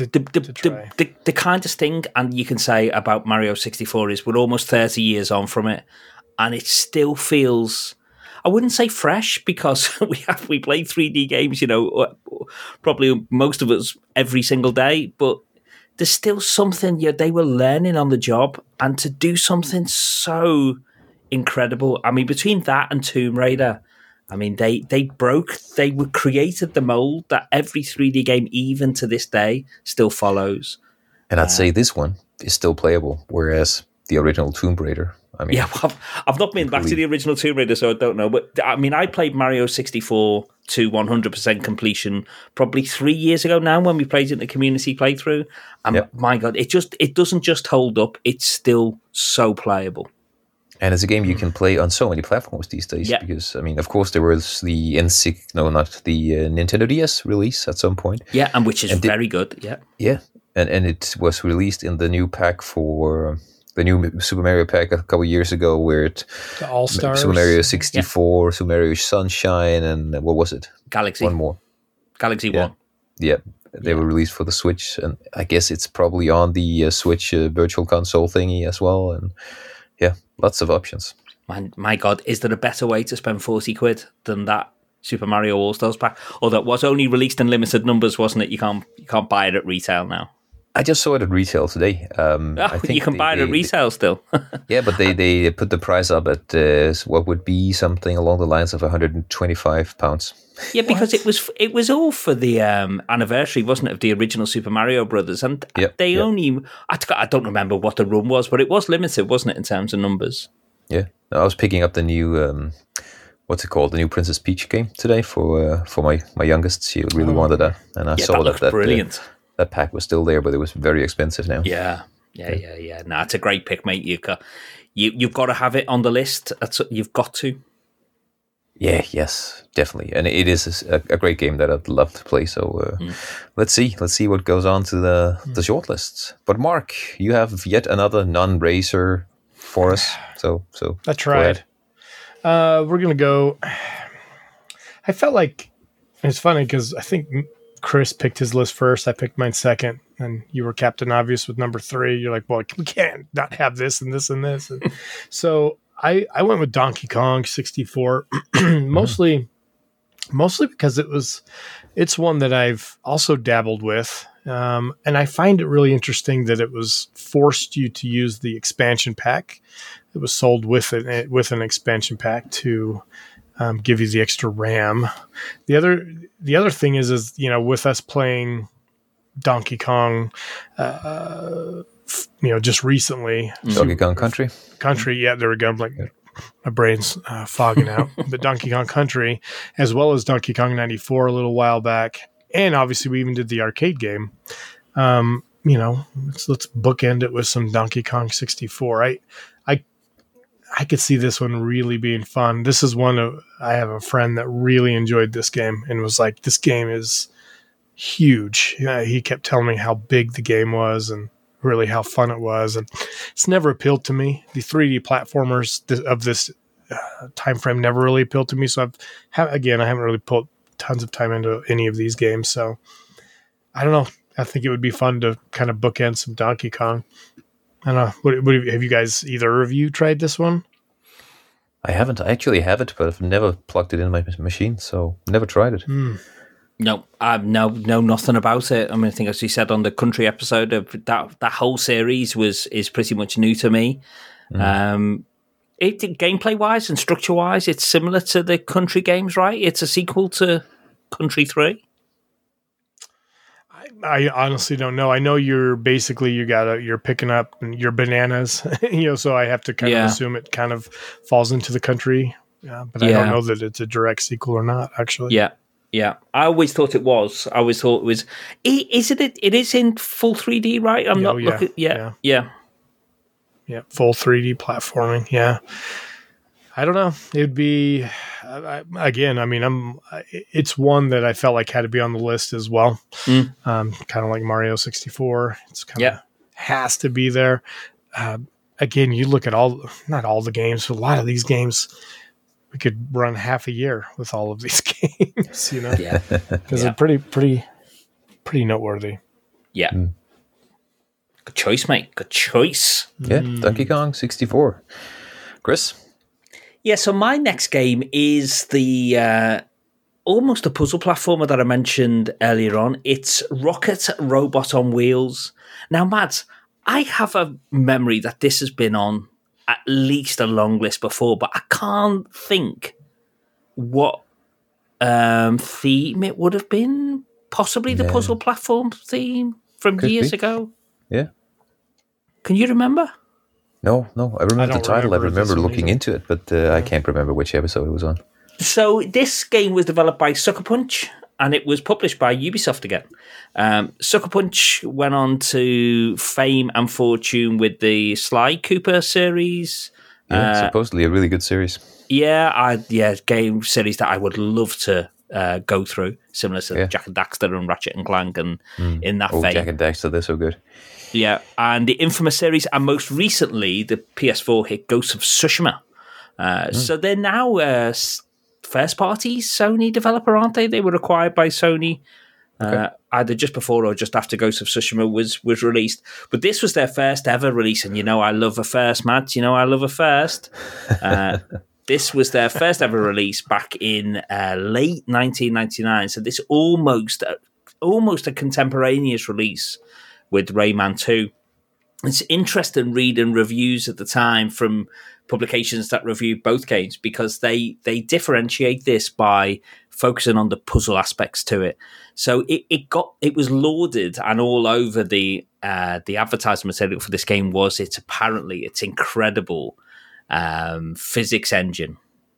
the kindest thing, and you can say about Mario 64 is we're almost 30 years on from it, and it still feels, I wouldn't say fresh, because we played 3D games, probably most of us every single day, but there's still something they were learning on the job, and to do something so incredible. I mean, between that and Tomb Raider, I mean, they created the mold that every 3D game, even to this day, still follows. And I'd say this one is still playable, whereas the original Tomb Raider, I've not been back to the original Tomb Raider, so I don't know. But I mean, I played Mario 64 to 100% completion probably 3 years ago now when we played it in the community playthrough. And my God, it doesn't just hold up; it's still so playable. And it's a game you can play on so many platforms these days. Yeah. Because, of course, there was the Nintendo DS release at some point. Yeah, and which is very good. Yeah. Yeah, and it was released in the new pack for the new Super Mario pack a couple of years ago, where it the All-Stars, Super Mario 64, Super Mario Sunshine, and what was it? Galaxy. One more. Galaxy 1. Yeah. They were released for the Switch, and I guess it's probably on the Switch Virtual Console thingy as well, and yeah, lots of options. My God, is there a better way to spend 40 quid than that Super Mario All-Stars pack? Or that was only released in limited numbers, wasn't it? You can't buy it at retail now. I just saw it at retail today. I think you can buy it at retail still. Yeah, but they put the price up at what would be something along the lines of £125. Yeah, because it was all for the anniversary, wasn't it, of the original Super Mario Brothers? And only I don't remember what the run was, but it was limited, wasn't it, in terms of numbers? Yeah, I was picking up the new what's it called, the new Princess Peach game today for my youngest. She really wanted that, and I saw that brilliant. That pack was still there, but it was very expensive now. Yeah. No, it's a great pick, mate. You've got to have it on the list. You've got to. Yeah, yes, definitely, and it is a great game that I'd love to play. So let's see what goes on to the shortlists. But Mark, you have yet another non-racer for us. So that's right. We're gonna go. I felt like it's funny because I think Chris picked his list first. I picked mine second, and you were Captain Obvious with number 3. You're like, well, we can't not have this and this and this. And so I went with Donkey Kong 64, mostly because it's one that I've also dabbled with, and I find it really interesting that it was forced you to use the expansion pack. It was sold with an expansion pack to give you the extra RAM. The other thing is with us playing Donkey Kong, just recently. Donkey Kong Country. Yeah, there we go. I'm like, my brain's fogging out. But Donkey Kong Country, as well as Donkey Kong 94 a little while back, and obviously we even did the arcade game. Let's bookend it with some Donkey Kong 64. I could see this one really being fun. This is I have a friend that really enjoyed this game and was like, this game is huge. He kept telling me how big the game was and really how fun it was. And it's never appealed to me. The 3D platformers of this time frame never really appealed to me. So I haven't really put tons of time into any of these games. So I don't know. I think it would be fun to kind of bookend some Donkey Kong. I don't know. What have you guys, either of you, tried this one? I haven't. I actually have it, but I've never plugged it in my machine, so never tried it. No, know nothing about it. I mean, I think as you said on the Country episode, that whole series is pretty much new to me. Gameplay wise and structure wise, it's similar to the Country games, right? It's a sequel to Country 3. I honestly don't know. I know you're picking up your bananas, so I have to kind of assume it kind of falls into the Country. But I don't know that it's a direct sequel or not, actually. Yeah. I always thought it was. I always thought it was. It is in full 3D, right? I'm not looking. Yeah. Full 3D platforming. Yeah. I don't know. It'd be it's one that I felt like had to be on the list as well. Kind of like Mario 64. It's kind of has to be there. Again, you look at not all the games, but a lot of these games, we could run half a year with all of these games, Yeah. Because they're pretty noteworthy. Yeah. Good choice, mate. Good choice. Yeah, Donkey Kong 64. Chris? Yeah, so my next game is the almost a puzzle platformer that I mentioned earlier on. It's Rocket Robot on Wheels. Now, Mads, I have a memory that this has been on at least a long list before, but I can't think what theme it would have been. Possibly the puzzle platform theme from years ago. Yeah. Can you remember? No. I remember the title. I remember looking into it, but I can't remember which episode it was on. So this game was developed by Sucker Punch, and it was published by Ubisoft again. Sucker Punch went on to fame and fortune with the Sly Cooper series. Yeah, supposedly a really good series. Game series that I would love to go through, similar to Jak and Daxter and Ratchet and Clank, and in that vein. Jak and Daxter, they're so good. Yeah, and the Infamous series, and most recently the PS4 hit Ghosts of Tsushima. So they're now first-party Sony developer, aren't they? They were acquired by Sony either just before or just after Ghost of Tsushima was released. But this was their first ever release, and I love a first, Matt. I love a first. This was their first ever release back in late 1999. So this almost a contemporaneous release with Rayman 2. It's interesting reading reviews at the time from publications that reviewed both games because they differentiate this by focusing on the puzzle aspects to it. So it was lauded, and all over the advertising material for this game was its incredible physics engine.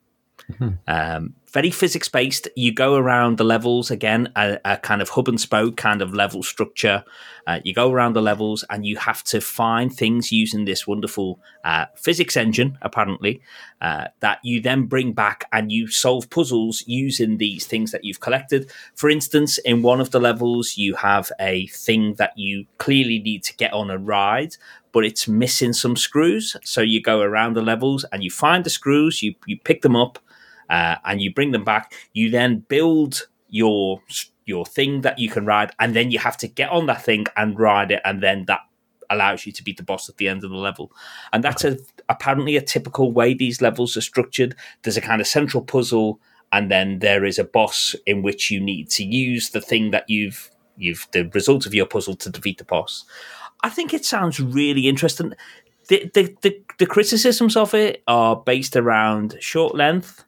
Very physics based. You go around the levels again, a kind of hub and spoke kind of level structure. You go around the levels and you have to find things using this wonderful physics engine, apparently, that you then bring back and you solve puzzles using these things that you've collected. For instance, in one of the levels, you have a thing that you clearly need to get on a ride, but it's missing some screws. So you go around the levels and you find the screws, you pick them up, and you bring them back. You then build your thing that you can ride, and then you have to get on that thing and ride it, and then that allows you to beat the boss at the end of the level. And that's apparently a typical way these levels are structured. There's a kind of central puzzle, and then there is a boss in which you need to use the thing that you've the result of your puzzle to defeat the boss. I think it sounds really interesting. The criticisms of it are based around short length,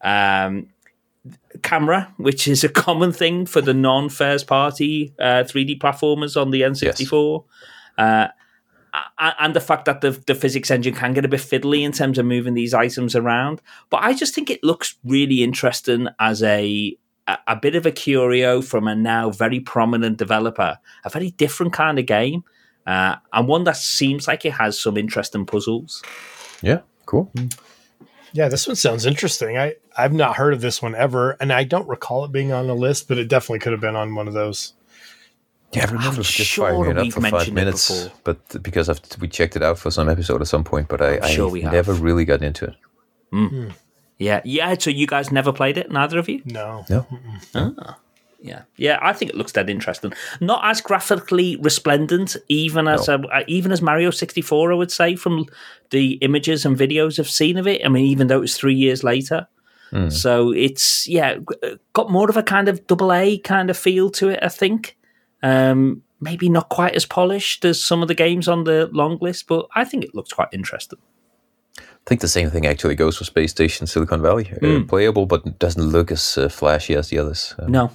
camera, which is a common thing for the non-first party 3D platformers on the N64, and the fact that the physics engine can get a bit fiddly in terms of moving these items around. But I just think it looks really interesting as a bit of a curio from a now very prominent developer, a very different kind of game, and one that seems like it has some interesting puzzles. Yeah, cool. Yeah, this one sounds interesting. I've not heard of this one ever, and I don't recall it being on the list, but it definitely could have been on one of those. Yeah, I remember just firing it up for 5 minutes, but because we checked it out for some episode at some point, but I never really got into it. Yeah. So you guys never played it, neither of you? No. Yeah. I think it looks dead interesting. Not as graphically resplendent, even as Mario 64, I would say, from the images and videos I've seen of it. I mean, even though it was 3 years later. So it's got more of a kind of AA kind of feel to it, I think. Maybe not quite as polished as some of the games on the long list, but I think it looks quite interesting. I think the same thing actually goes for Space Station Silicon Valley. Playable, but doesn't look as flashy as the others. No.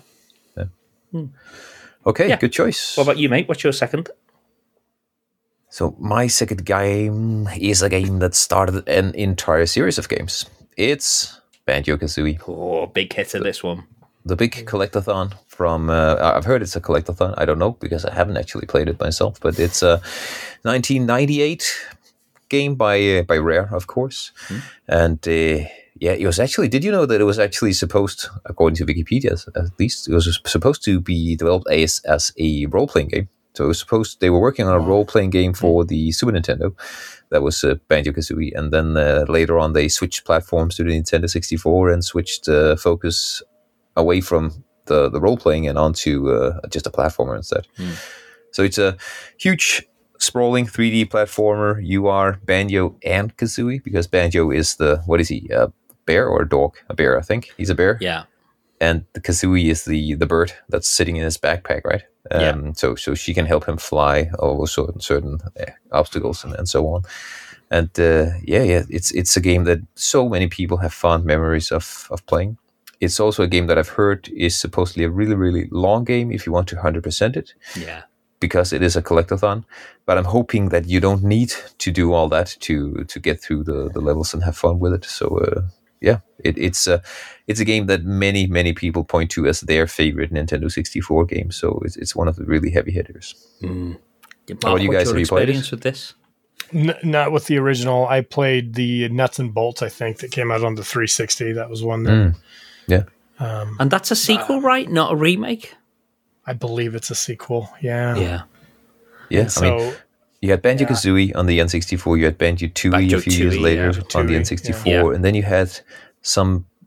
Okay, good choice. What about you, mate? What's your second? So my second game is a game that started an entire series of games. It's Banjo-Kazooie. Oh, big hitter, this one. The big collectathon from... I've heard it's a collectathon. I don't know, because I haven't actually played it myself. But it's a 1998 game by Rare, of course. And... it was actually... Did you know that it was actually supposed, according to Wikipedia at least, it was supposed to be developed as a role-playing game. So it was supposed... They were working on a role-playing game for the Super Nintendo. That was Banjo-Kazooie. And then later on, they switched platforms to the Nintendo 64 and switched focus away from the role-playing and onto just a platformer instead. So it's a huge... sprawling 3D platformer. You are Banjo and Kazooie, because Banjo is what is he? A bear or a dog? A bear, I think. He's a bear. Yeah. And the Kazooie is the bird that's sitting in his backpack, right? So she can help him fly over certain obstacles and so on. And it's a game that so many people have fond memories of playing. It's also a game that I've heard is supposedly a really, really long game if you want to 100% it. Yeah. Because it is a collectathon, but I'm hoping that you don't need to do all that to get through the levels and have fun with it. So it's a game that many people point to as their favorite Nintendo 64 game. So it's one of the really heavy hitters. How about you guys? Have you played it? With this? Not with the original. I played the Nuts and Bolts, I think, that came out on the 360. That was one that. And that's a sequel, right? Not a remake. I believe it's a sequel. Yeah. So, I mean, you had Banjo-Kazooie on the N64. You had Banjo-Tooie a few years later on the N64. And then you had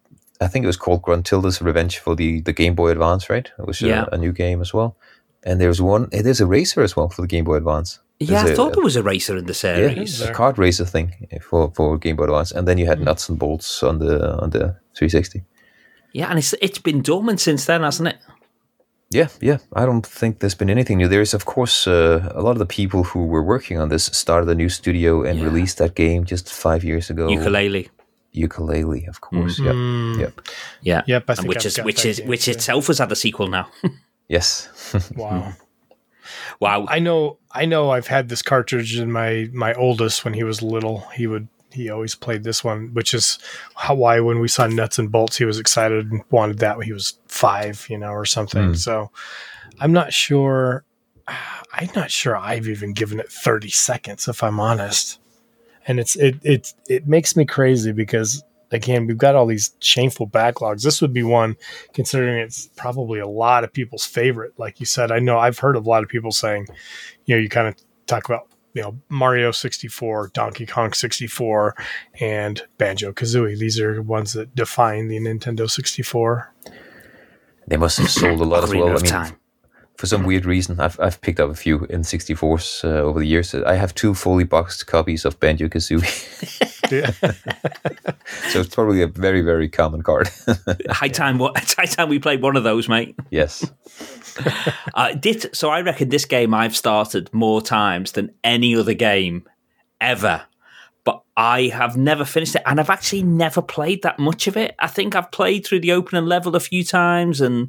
I think it was called Gruntilda's Revenge for the Game Boy Advance, right? It was a new game as well. And there's a racer as well for the Game Boy Advance. Yeah, I thought there was a racer in the series. Yeah, a kart racer thing for Game Boy Advance. And then you had Nuts and Bolts on the 360. Yeah, and it's been dormant since then, hasn't it? Yeah. I don't think there's been anything new. There's, of course, a lot of the people who were working on this started a new studio and released that game just 5 years ago. Ukulele, of course. Yep. I think which itself has had a sequel now. Yes. Wow. I know. I've had this cartridge in my oldest when he was little. He always played this one, which is why when we saw Nuts and Bolts, he was excited and wanted that when he was 5, or something. So I'm not sure. I've even given it 30 seconds, if I'm honest. And it makes me crazy because, again, we've got all these shameful backlogs. This would be one, considering it's probably a lot of people's favorite. Like you said, I know I've heard of a lot of people saying, you kind of talk about, Mario 64, Donkey Kong 64, and Banjo-Kazooie. These are ones that define the Nintendo 64. They must have sold a lot as well. For some weird reason, I've picked up a few N64s over the years. I have 2 fully boxed copies of Banjo-Kazooie. So it's probably a very, very common card. High time we played one of those, mate. Yes. So I reckon this game I've started more times than any other game ever. But I have never finished it, and I've actually never played that much of it. I think I've played through the opening level a few times, and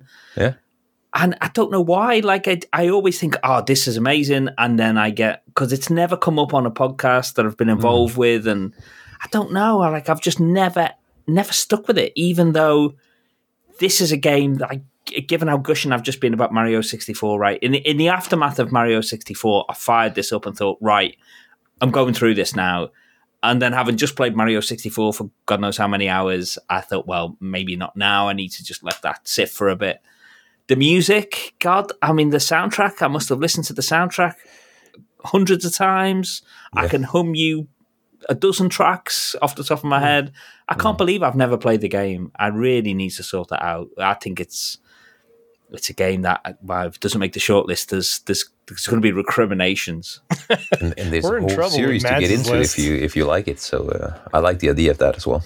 I don't know why. Like I always think, this is amazing, and then because it's never come up on a podcast that I've been involved with, and I don't know. I've just never stuck with it, even though this is a game that given how gushing I've just been about Mario 64, right? In the aftermath of Mario 64, I fired this up and thought, right, I'm going through this now. And then having just played Mario 64 for God knows how many hours, I thought, well, maybe not now. I need to just let that sit for a bit. The music, the soundtrack, I must have listened to the soundtrack hundreds of times. Yeah. I can hum you a dozen tracks off the top of my head. I can't believe I've never played the game. I really need to sort that out. I think it's a game that if it doesn't make the shortlist, there's going to be recriminations. and there's a whole series to get into if you like it. So I like the idea of that as well.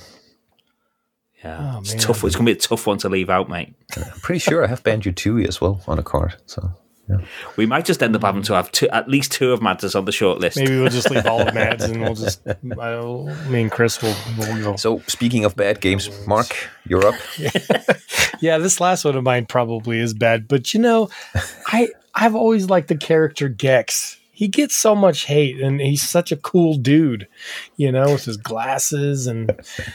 Yeah, it's tough. It's going to be a tough one to leave out, mate. I'm pretty sure I have Banjo-Tooie as well on a card. So we might just end up having to have at least 2 of Mads on the short list. Maybe we'll just leave all of Mads, and we'll just me and Chris will go. So speaking of bad games, Mark, you're up. Yeah, this last one of mine probably is bad, but I've always liked the character Gex. He gets so much hate, and he's such a cool dude, with his glasses and.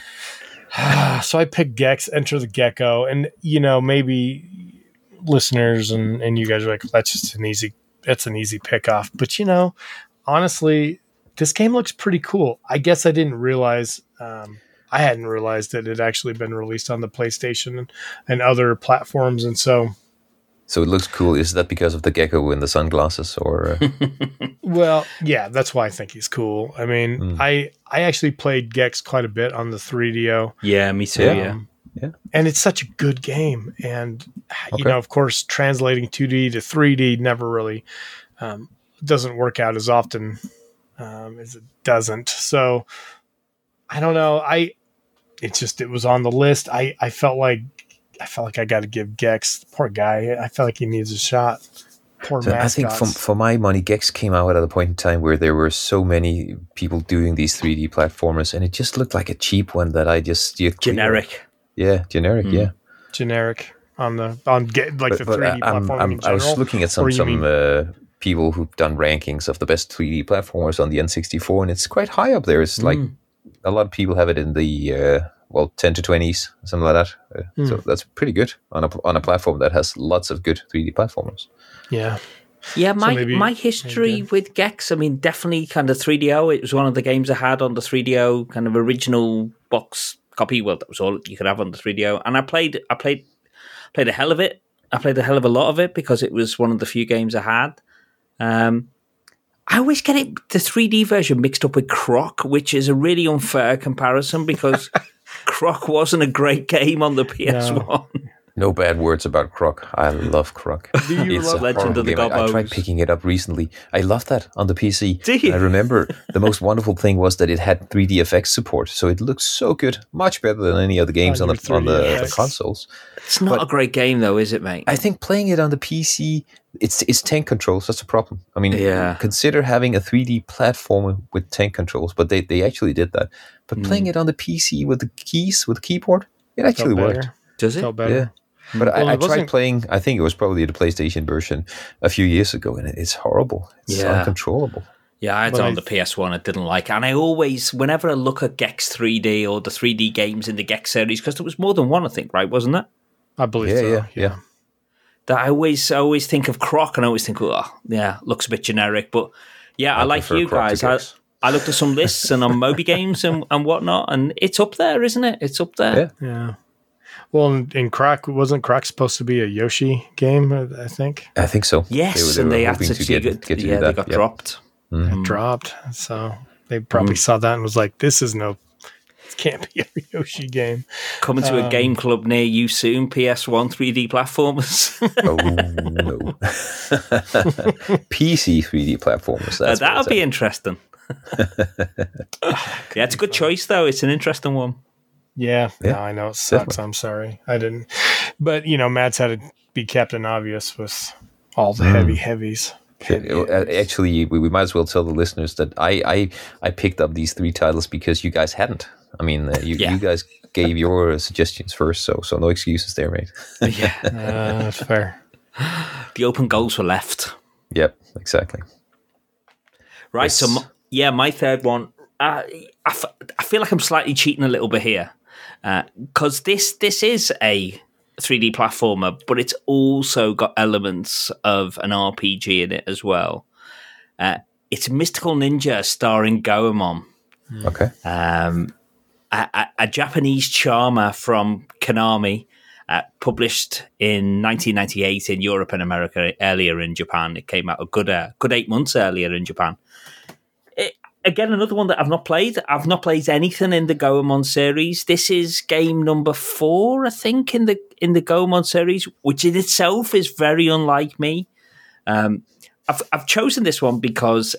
So I picked Gex, Enter the Gecko, and maybe listeners and you guys are like, that's an easy pick off. But honestly, this game looks pretty cool. I guess I didn't realize I hadn't realized that it had actually been released on the PlayStation and other platforms, and so it looks cool. Is that because of the gecko in the sunglasses, or? Well, yeah, that's why I think he's cool. I mean, I actually played Gex quite a bit on the 3DO. Yeah, me too. Yeah. And it's such a good game. And, of course, translating 2D to 3D never really doesn't work out as often as it doesn't. So, I don't know. It was on the list. I felt like I got to give Gex, poor guy. I feel like he needs a shot. Poor mascots. I think for my money, Gex came out at a point in time where there were so many people doing these 3D platformers, and it just looked like a cheap one that I just steered clear. Generic. Yeah, generic. Yeah, generic on the 3D platform in general. I was looking at some people who've done rankings of the best 3D platformers on the N64, and it's quite high up there. It's like a lot of people have it in the 10 to 20s, something like that. So that's pretty good on a platform that has lots of good 3D platformers. Yeah. Yeah, my history with Gex, definitely kind of 3DO. It was one of the games I had on the 3DO kind of original box copy. Well, that was all you could have on the 3DO. And I played a hell of it. I played a hell of a lot of it because it was one of the few games I had. I always get the 3D version mixed up with Croc, which is a really unfair comparison because Croc wasn't a great game on the PS1. No bad words about Croc. I love Croc. It's a Legend of the game. I tried Gobos. picking it up recently. I loved that on the PC. Did you? And I remember the most wonderful thing was that it had 3D effects support, so it looked so good, much better than any other games on the consoles. It's not a great game, though, is it, mate? I think playing it on the PC, it's tank controls. That's a problem. I mean, consider having a 3D platformer with tank controls, but they actually did that. But playing it on the PC with the keys, with the keyboard, it actually worked. Does it? Felt better. Yeah. But I tried playing, I think it was probably the PlayStation version a few years ago, and it's horrible. It's uncontrollable. Yeah, I had it on the PS1. I didn't like it. And I always, whenever I look at Gex 3D or the 3D games in the Gex series, because there was more than one, I think, right? Wasn't it? I believe so. Yeah. That I always think of Croc, and I always think, looks a bit generic. But yeah, I like you guys. I looked at some lists and on Moby Games and whatnot, and it's up there, isn't it? It's up there. Yeah. Well, in Croc, wasn't Croc supposed to be a Yoshi game, I think? I think so. Yes, and they had to get they got dropped. Mm-hmm. Dropped. So they probably saw that and was like, this can't be a Yoshi game. Coming to a game club near you soon, PS1 3D platformers. Oh, no. PC 3D platformers. That'll be interesting. It's a good choice, though. It's an interesting one. Yeah. No, I know it sucks. Definitely. I'm sorry. I didn't. But, Matt's had to be Captain Obvious with all the heavies. Actually, we might as well tell the listeners that I picked up these 3 titles because you guys hadn't. I mean, you guys gave your suggestions first, so no excuses there, mate. That's fair. The open goals were left. Yep, exactly. Right, yes. So my third one, I feel like I'm slightly cheating a little bit here, because this is a 3D platformer, but it's also got elements of an RPG in it as well. It's Mystical Ninja starring Goemon. Okay. A Japanese charmer from Konami, published in 1998 in Europe and America, earlier in Japan. It came out a good 8 months earlier in Japan. Again, another one that I've not played. I've not played anything in the Goemon series. This is game number 4, I think, in the Goemon series, which in itself is very unlike me. I've chosen this one because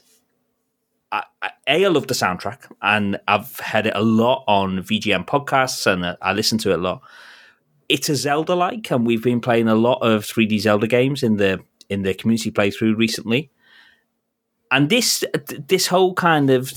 I love the soundtrack, and I've heard it a lot on VGM podcasts, and I listen to it a lot. It's a Zelda-like, and we've been playing a lot of 3D Zelda games in the community playthrough recently. And this whole kind of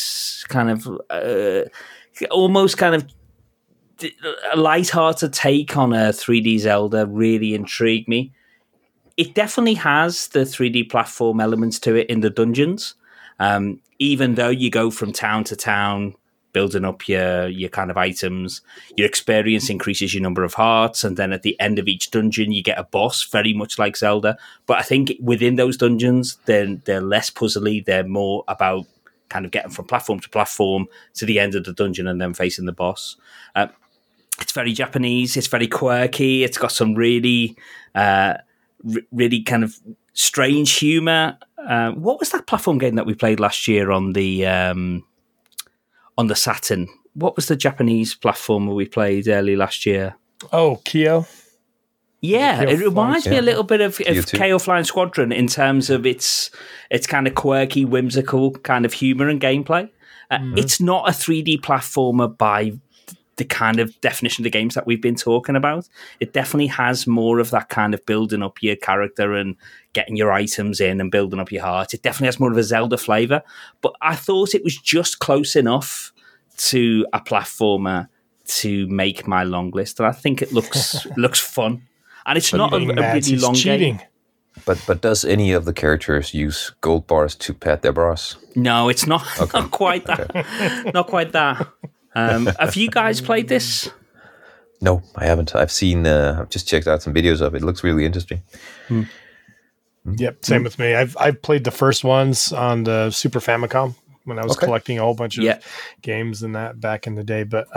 almost kind of a light-hearted take on a 3D Zelda really intrigued me. It definitely has the 3D platform elements to it in the dungeons, even though you go from town to town, building up your kind of items. Your experience increases your number of hearts, and then at the end of each dungeon, you get a boss, very much like Zelda. But I think within those dungeons, they're less puzzly. They're more about kind of getting from platform to platform to the end of the dungeon and then facing the boss. It's very Japanese. It's very quirky. It's got some really, really kind of strange humor. What was that platform game that we played last year on the Saturn? What was the Japanese platformer we played early last year? Oh, Kyo? Yeah, it reminds me a little bit of KO Flying Squadron in terms of its kind of quirky, whimsical kind of humor and gameplay. It's not a 3D platformer by the kind of definition of the games that we've been talking about. It definitely has more of that kind of building up your character and getting your items in and building up your heart. It definitely has more of a Zelda flavor, but I thought it was just close enough to a platformer to make my long list. And I think it looks fun. And it's not a really long game. But does any of the characters use gold bars to pet their bras? No, it's not. Okay. Not quite that. Okay. Not quite that. Have you guys played this? No, I haven't. I've just checked out some videos of it. It looks really interesting. Yep, same with me. I've played the first ones on the Super Famicom when I was collecting a whole bunch of games and that back in the day. But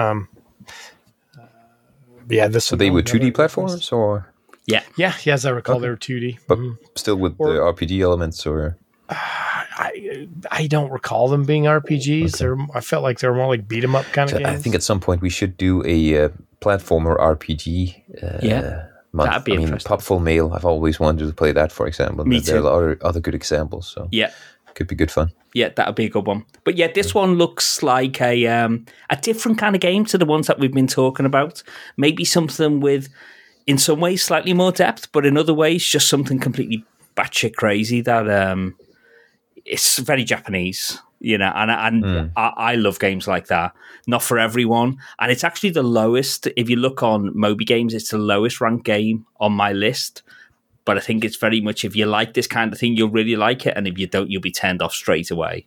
this. So they were 2D platforms, or yeah, as I recall, they were 2D, but still with the RPG elements, or I don't recall them being RPGs. Okay. I felt like they were more like beat 'em up kind of games. I think at some point we should do a platformer RPG. Month. That'd be interesting. Pop Full Mail. I've always wanted to play that, for example. Me There too. are other good examples, so Yeah. could be good fun. Yeah, that'd be a good one. But yeah, this one looks like a different kind of game to the ones that we've been talking about. Maybe something with, in some ways, slightly more depth, but in other ways, just something completely batshit crazy that it's very Japanese, you know. And I love games like that. Not for everyone, and it's actually the lowest. If you look on Moby Games, it's the lowest ranked game on my list. But I think it's very much, if you like this kind of thing, you'll really like it. And if you don't, you'll be turned off straight away.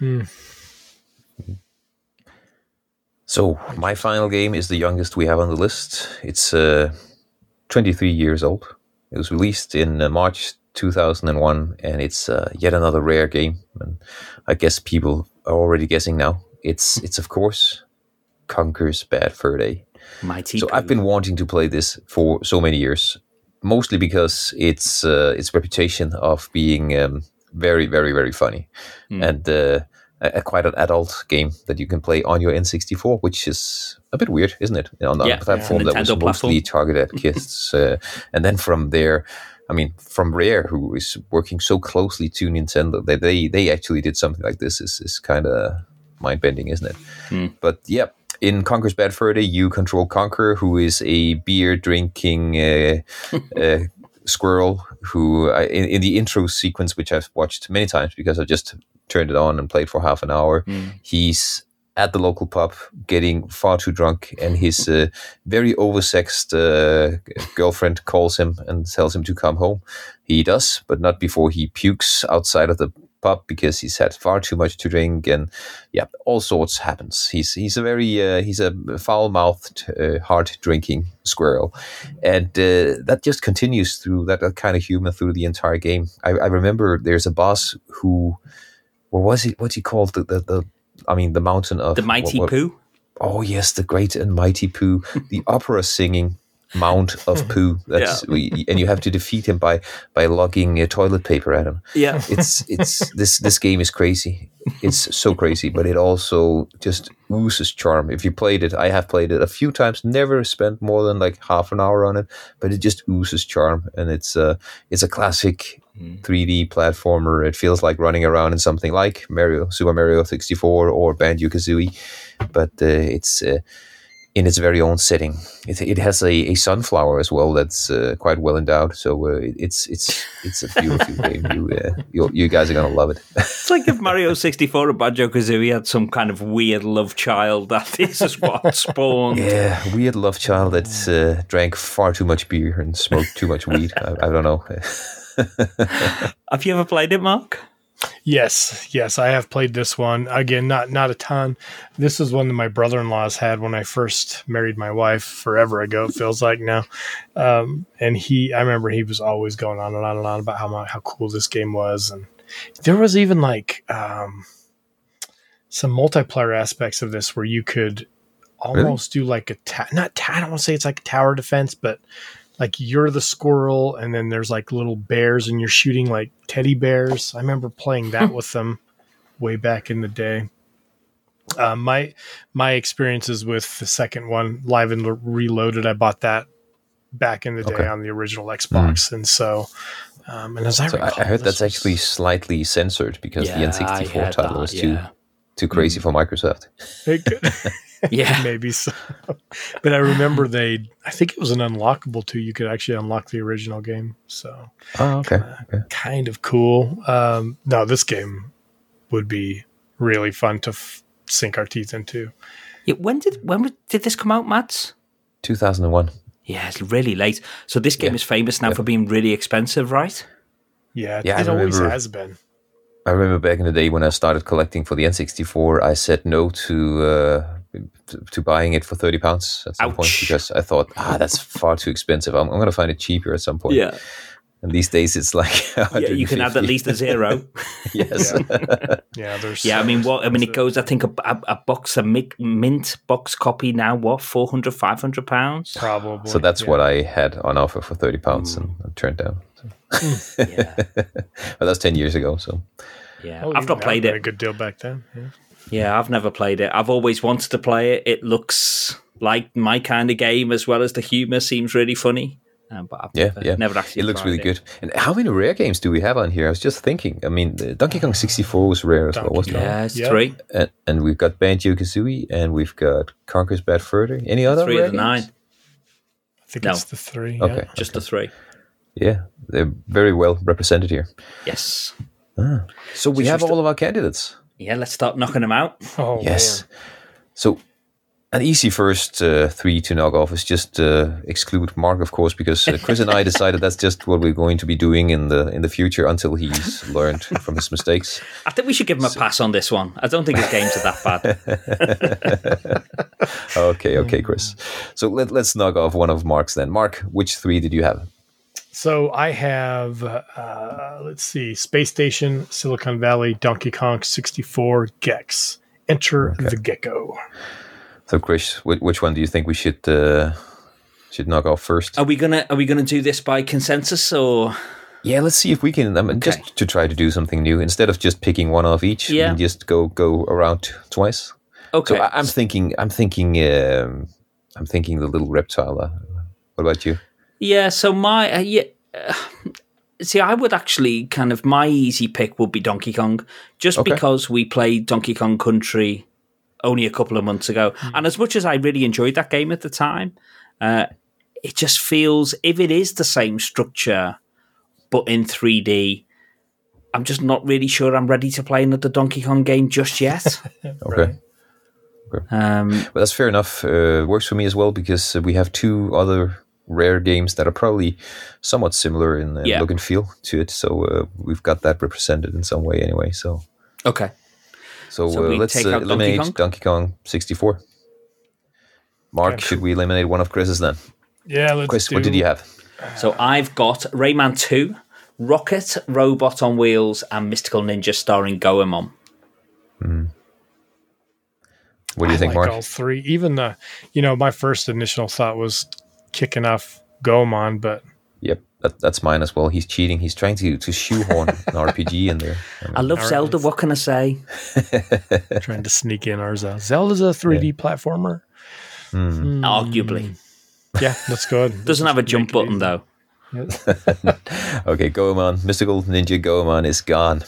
So my final game is the youngest we have on the list. It's 23 years old. It was released in March 2001, and it's yet another Rare game. And I guess people are already guessing now. It's of course Conker's Bad Fur Day. Mighty So Pooh. I've been wanting to play this for so many years, mostly because its reputation of being very, very, very funny, and quite an adult game that you can play on your N64, which is a bit weird, isn't it? On a platform that was Nintendo mostly platform. targeted at kids, and then from there. From Rare, who is working so closely to Nintendo, that they actually did something like this is kind of mind-bending, isn't it? But yeah, in Conker's Bad Fur Day, you control Conker, who is a beer-drinking squirrel who, in the intro sequence, which I've watched many times because I just turned it on and played for half an hour, he's at the local pub getting far too drunk, and his very oversexed girlfriend calls him and tells him to come home. He does, but not before he pukes outside of the pub because he's had far too much to drink, and yeah, all sorts happens. He's a very he's a foul-mouthed, hard-drinking squirrel, and that just continues through that kind of humor through the entire game. I remember there's a boss who, what was he? What's he called? The mountain of The Mighty Pooh. Oh yes, the great and mighty Pooh, the opera singing Mount of Pooh. And you have to defeat him by lugging toilet paper at him. Yeah. It's this game is crazy. It's so crazy, but it also just oozes charm. If you played it, I have played it a few times. Never spent more than like half an hour on it, but it just oozes charm, and it's a classic 3D platformer. It feels like running around in something like Super Mario 64 or Banjo-Kazooie, but it's in its very own setting. It has a sunflower as well that's quite well endowed. So it's a beautiful game. You guys are gonna love it. It's like if Mario 64 or Banjo-Kazooie had some kind of weird love child that this is what spawned. Yeah, weird love child that drank far too much beer and smoked too much weed. I don't know. Have you ever played it, Mark? Yes, I have played this one. Again, not a ton. This is one that my brother-in-law's had when I first married my wife forever ago, it feels like now. And I remember he was always going on and on and on about how cool this game was. And there was even like some multiplayer aspects of this where you could almost do like I don't want to say it's like a tower defense, but like you're the squirrel and then there's like little bears and you're shooting like teddy bears. I remember playing that with them way back in the day. My experiences with the second one, Live and Reloaded, I bought that back in the day on the original Xbox. And so, and as I recall, I heard that's actually slightly censored because the N64 title was too crazy for Microsoft. Yeah, maybe so. But I remember I think it was an unlockable too. You could actually unlock the original game. So, kind of cool. No, this game would be really fun to sink our teeth into. Yeah, when did this come out, Mads? 2001. Yeah, it's really late. So this game is famous now for being really expensive, right? Yeah, it always has been. I remember back in the day when I started collecting for the N64, I said no to buying it for £30 at some point because I thought, that's far too expensive. I'm going to find it cheaper at some point. Yeah. And these days it's like you can add at least a 0. Yes. Yeah, there's. Yeah, I mean, it goes. I think a box, a mint box copy now. What, £400-500? Probably. So that's what I had on offer for £30 and turned down. So. Yeah, But that's 10 years ago. So yeah. I've not played A it. good deal back then. Yeah. Yeah, I've never played it. I've always wanted to play it. It looks like my kind of game, as well as the humor seems really funny. But I've never actually. It looks tried really good. And how many rare games do we have on here? I was just thinking. I mean, Donkey Kong 64 was rare as well, wasn't it? Yeah, it's 3. And we've got Banjo-Kazooie, and we've got Conker's Bad Fur Day. Any other 3 rare of the games? 9. I think No. it's the 3. Okay. Yeah. Just the 3. Yeah, they're very well represented here. Yes. So we have all of our candidates. Yeah, let's start knocking them out. Oh, Yes. So an easy first 3 to knock off is just exclude Mark, of course, because Chris and I decided that's just what we're going to be doing in the future until he's learned from his mistakes. I think we should give him a pass on this one. I don't think his games are that bad. Okay, Chris. So let's knock off one of Mark's then. Mark, which 3 did you have? So I have, let's see, Space Station, Silicon Valley, Donkey Kong 64, Gex. Enter the Gecko. So Chris, which one do you think we should knock off first? Are we gonna do this by consensus or? Yeah, let's see if we can. Just to try to do something new instead of just picking one off each. We can just go around twice. Okay. So I'm thinking the little reptile. What about you? Yeah. So see, I would actually my easy pick would be Donkey Kong, just because we played Donkey Kong Country only a couple of months ago, and as much as I really enjoyed that game at the time, it just feels, if it is the same structure but in 3D, I'm just not really sure I'm ready to play another Donkey Kong game just yet. Okay. Well, that's fair enough. Works for me as well because we have 2 other rare games that are probably somewhat similar in look and feel to it. So we've got that represented in some way anyway. So okay. So let's eliminate Donkey Kong 64. Mark, should we eliminate one of Chris's then? Yeah, let's Chris, what did you have? So I've got Rayman 2, Rocket, Robot on Wheels, and Mystical Ninja starring Goemon. What do you think, Mark? All 3. Even my first initial thought was kicking off Goemon, but Yep, that's mine as well. He's cheating. He's trying to shoehorn an RPG in there. I love Zelda. What can I say? trying to sneak in ours. Zelda's a 3D platformer. Arguably. Yeah, that's good. Doesn't have a jump button, though. Okay, Goemon. Mystical Ninja Goemon is gone.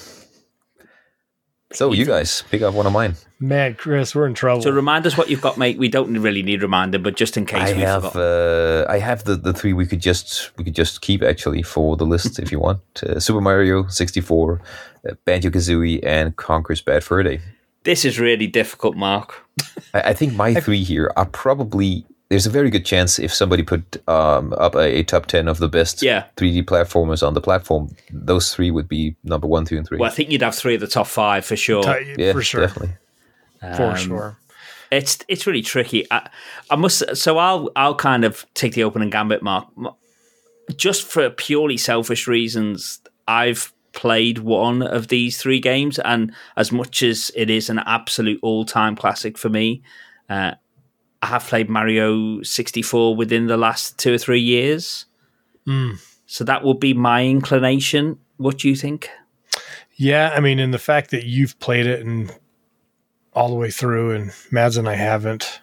So you guys, pick up one of mine. Man, Chris, we're in trouble. So remind us what you've got, mate. We don't really need reminder, but just in case we forgot. I have the 3 we could just keep actually for the list if you want. Super Mario 64, Banjo-Kazooie, and Conker's Bad Fur Day. This is really difficult, Mark. I think my 3 here are probably... There's a very good chance if somebody put up a top 10 of the best 3D platformers on the platform, those 3 would be number 1, 2, and 3. Well, I think you'd have 3 of the top 5 for sure. Yeah, for sure. Definitely. For sure. It's really tricky. I must. So I'll kind of take the opening gambit, Mark. Just for purely selfish reasons, I've played one of these 3 games, and as much as it is an absolute all-time classic for me, I have played Mario 64 within the last 2 or 3 years. So that would be my inclination. What do you think? Yeah, I mean, in the fact that you've played it and all the way through, and Mads and I haven't,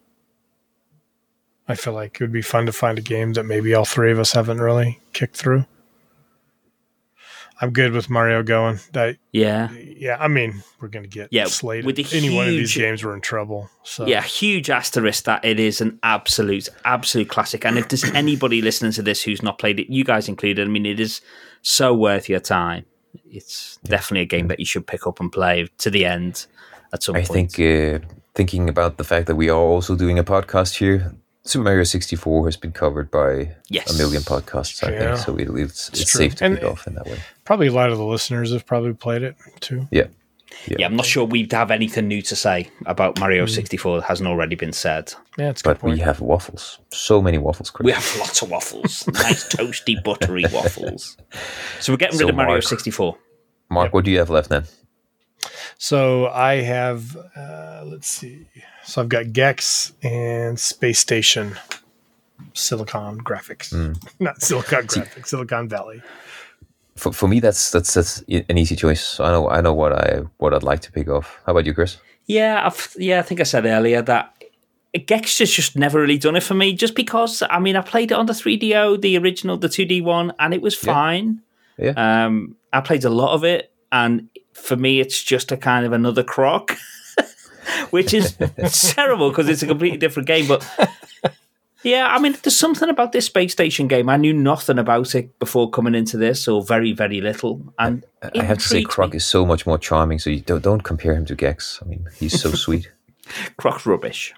I feel like it would be fun to find a game that maybe all 3 of us haven't really kicked through. I'm good with Mario going. Yeah, I mean, we're going to get slated. With any one of these games, we're in trouble. So. Yeah, huge asterisk that it is an absolute classic. And if there's anybody listening to this who's not played it, you guys included, I mean, it is so worth your time. It's definitely a game that you should pick up and play to the end at some point. I think thinking about the fact that we are also doing a podcast here, Super Mario 64 has been covered by a million podcasts, I think, so it's safe to pick off in that way. Probably a lot of the listeners have probably played it too. Yeah. Yeah, I'm not sure we'd have anything new to say about Mario 64 that hasn't already been said. Yeah, it's a good But we point. have waffles. So many waffles, Chris. We have lots of waffles. Nice, toasty, buttery waffles. So we're getting rid of Mario Mark, 64. Mark, what do you have left then? So I have, let's see. So I've got Gex and Space Station Silicon Graphics. Not Silicon Graphics, Silicon Valley. For me, that's an easy choice. I know what I'd like to pick off. How about you, Chris? Yeah, I think I said earlier that Gex just never really done it for me. Just because, I mean, I played it on the 3DO, the original, the 2D one, and it was fine. Yeah. I played a lot of it, and for me, it's just a kind of another Croc, which is terrible because it's a completely different game. But yeah, I mean, there's something about this Space Station game. I knew nothing about it before coming into this, or very, very little. And I have to say, Croc is so much more charming. So you don't compare him to Gex. I mean, he's so sweet. Croc's rubbish.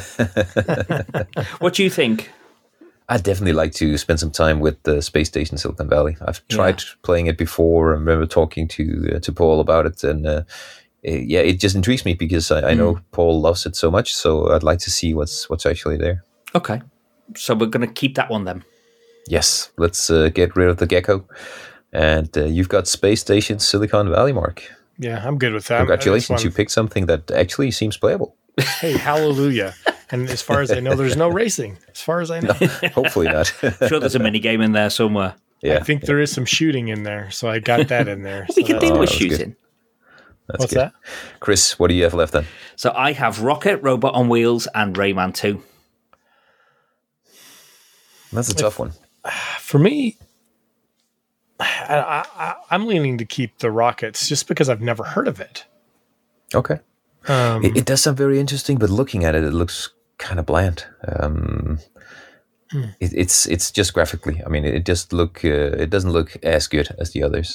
What do you think? I'd definitely like to spend some time with the Space Station Silicon Valley. I've tried playing it before. I remember talking to Paul about it, and it just intrigues me because I know Paul loves it so much. So I'd like to see what's actually there. Okay, so we're going to keep that one then. Yes, let's get rid of the gecko, and you've got Space Station Silicon Valley, Mark. Yeah, I'm good with that. Congratulations, you picked something that actually seems playable. Hey, hallelujah. And as far as I know, there's no racing. As far as I know. Hopefully not. I'm sure there's a mini game in there somewhere. Yeah, I think there is some shooting in there, so I got that in there. We can do with that's shooting. That's What's good. that? Chris, what do you have left then? So I have Rocket, Robot on Wheels, and Rayman 2. That's a tough one. For me, I'm leaning to keep the Rockets just because I've never heard of it. Okay. It does sound very interesting, but looking at it, it looks kind of bland. It's just graphically. I mean, it doesn't look as good as the others.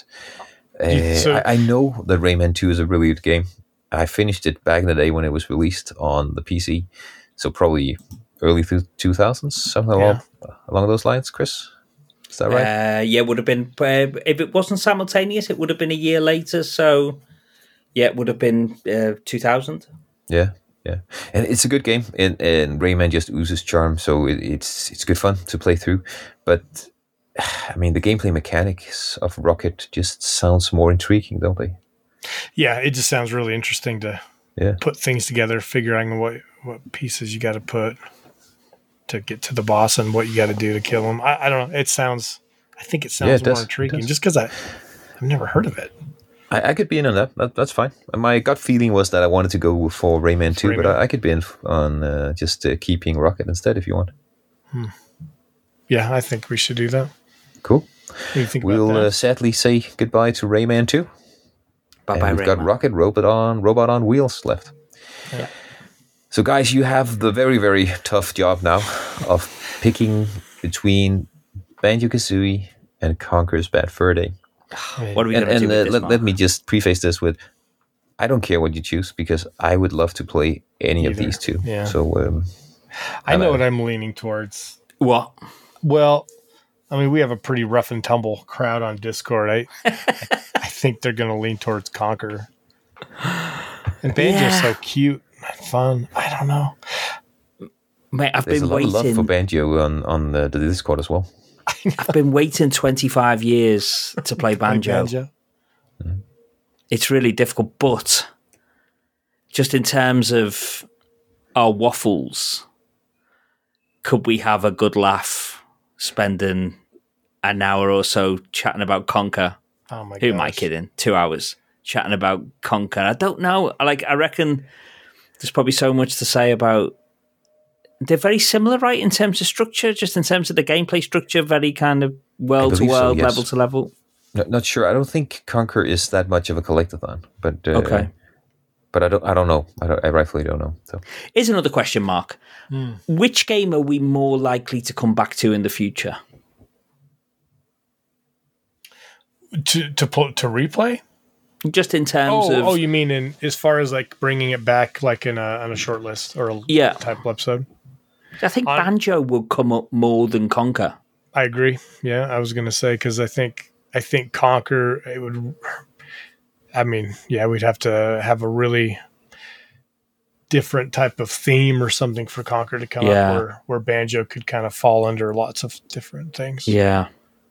I know that Rayman 2 is a really good game. I finished it back in the day when it was released on the PC, so probably early 2000s, something along those lines. Chris, is that right? Yeah, it would have been. If it wasn't simultaneous, it would have been a year later. So, yeah, it would have been 2000. Yeah, and it's a good game, and Rayman just oozes charm, so it's good fun to play through. But I mean, the gameplay mechanics of Rocket just sounds more intriguing, don't they? Yeah, it just sounds really interesting to put things together, figuring what pieces you got to put to get to the boss and what you got to do to kill him. I don't know. I think it sounds more intriguing just because I've never heard of it. I could be in on that. That's fine. My gut feeling was that I wanted to go for Rayman 2, but I could be in on just keeping Rocket instead if you want. Yeah, I think we should do that. Cool. What do you think We'll about that? sadly say goodbye to Rayman 2. Bye-bye, We've got Rocket Robot on Wheels left. Yeah. So, guys, you have the very, very tough job now of picking between Banjo-Kazooie and Conker's Bad Fur Day. What are we going to do with this, let me just preface this with, I don't care what you choose because I would love to play any of these two. Yeah. So, I know what I'm leaning towards. What? Well, I mean, we have a pretty rough and tumble crowd on Discord. I think they're going to lean towards Conker. And Banjo's so cute and fun. I don't know. Mate, I've there's been a lot of waiting. love for Banjo on the Discord as well. I've been waiting 25 years to play Banjo. It's really difficult, but just in terms of our waffles, could we have a good laugh spending an hour or so chatting about Conker? Oh my god! Who am I kidding? 2 hours chatting about Conker. I don't know. I reckon there's probably so much to say about. They're very similar, right, in terms of structure, just in terms of the gameplay structure, very kind of world to world, level to level. Not sure. I don't think Conker is that much of a collectathon, but okay. But I don't know. I rightfully don't know. So here's another question, Mark. Which game are we more likely to come back to in the future? To replay? Just in terms of... Oh, you mean in as far as like bringing it back like on a short list or a type of episode? I think Banjo would come up more than Conker. I agree. Yeah, I was going to say because I think Conker it would. I mean, yeah, we'd have to have a really different type of theme or something for Conquer to come up where Banjo could kind of fall under lots of different things. Yeah.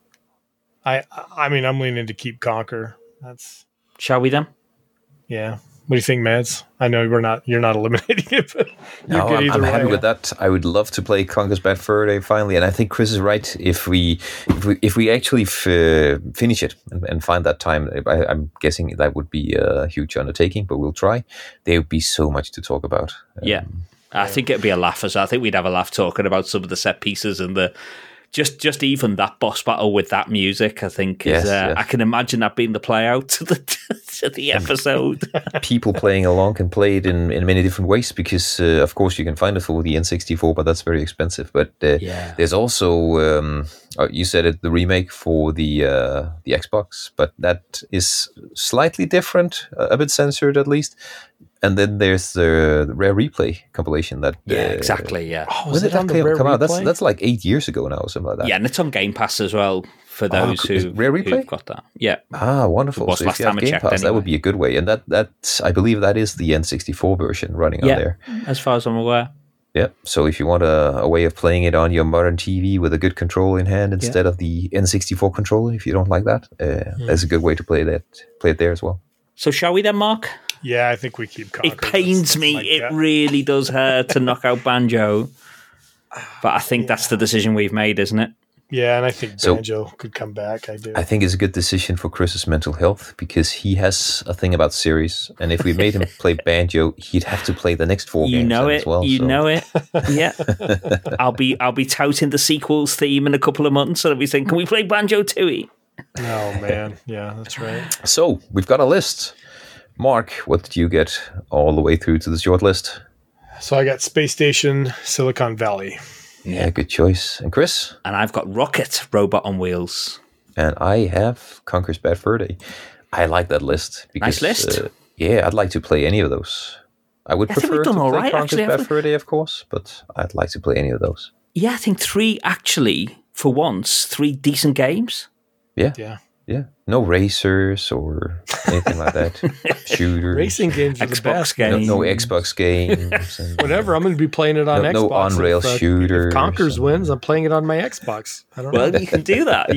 I mean, I'm leaning to keep Conquer. Shall we then? Yeah. What do you think, Mads? I know you're not eliminating it, but no, I'm happy with that. I would love to play Conker's Bad Fur Day finally, and I think Chris is right. If we actually finish it and find that time, I'm guessing that would be a huge undertaking, but we'll try. There would be so much to talk about. I think it'd be a laugh. I think we'd have a laugh talking about some of the set pieces and the. Just even that boss battle with that music, I think is. I can imagine that being the play out to the episode. People playing along can play it in many different ways because, of course, you can find it for the N64, but that's very expensive. But there's also, you said it, the remake for the Xbox, but that is slightly different, a bit censored at least. And then there's the Rare Replay compilation that... exactly. When did that come out? That's like 8 years ago now or something like that. Yeah, and it's on Game Pass as well for those who've got that. Yeah. Wonderful. So if you have Game Pass, that would be a good way. And that I believe that is the N64 version running on there. As far as I'm aware. Yeah, so if you want a way of playing it on your modern TV with a good control in hand instead of the N64 controller, if you don't like that, that's a good way to play it there as well. So shall we then, Mark? Yeah, I think we keep Conquer. It pains me. It really does hurt to knock out Banjo. But I think that's the decision we've made, isn't it? Yeah, and I think Banjo could come back. I do. I think it's a good decision for Chris's mental health because he has a thing about series. And if we made him play Banjo, he'd have to play the next 4 games as well. You know it. Yeah. I'll be touting the sequels theme in a couple of months and I'll be saying, can we play Banjo Tooie? Oh, man. Yeah, that's right. So, we've got a list. Mark, what did you get all the way through to the short list? So I got Space Station, Silicon Valley. Yeah, good choice. And Chris? And I've got Rocket, Robot on Wheels. And I have Conker's Bad Fur Day. I like that list. Because, nice list. I'd like to play any of those. I would prefer to play Conker's Bad Fur Day, of course, but I'd like to play any of those. Yeah, I think 3 decent games. Yeah. No racers or anything like that. Shooters. Racing games are the best. Games. No Xbox games. And, whatever. I'm going to be playing it on Xbox. No on-rail shooters. If Conkers wins, I'm playing it on my Xbox. I don't know. Well, you can do that.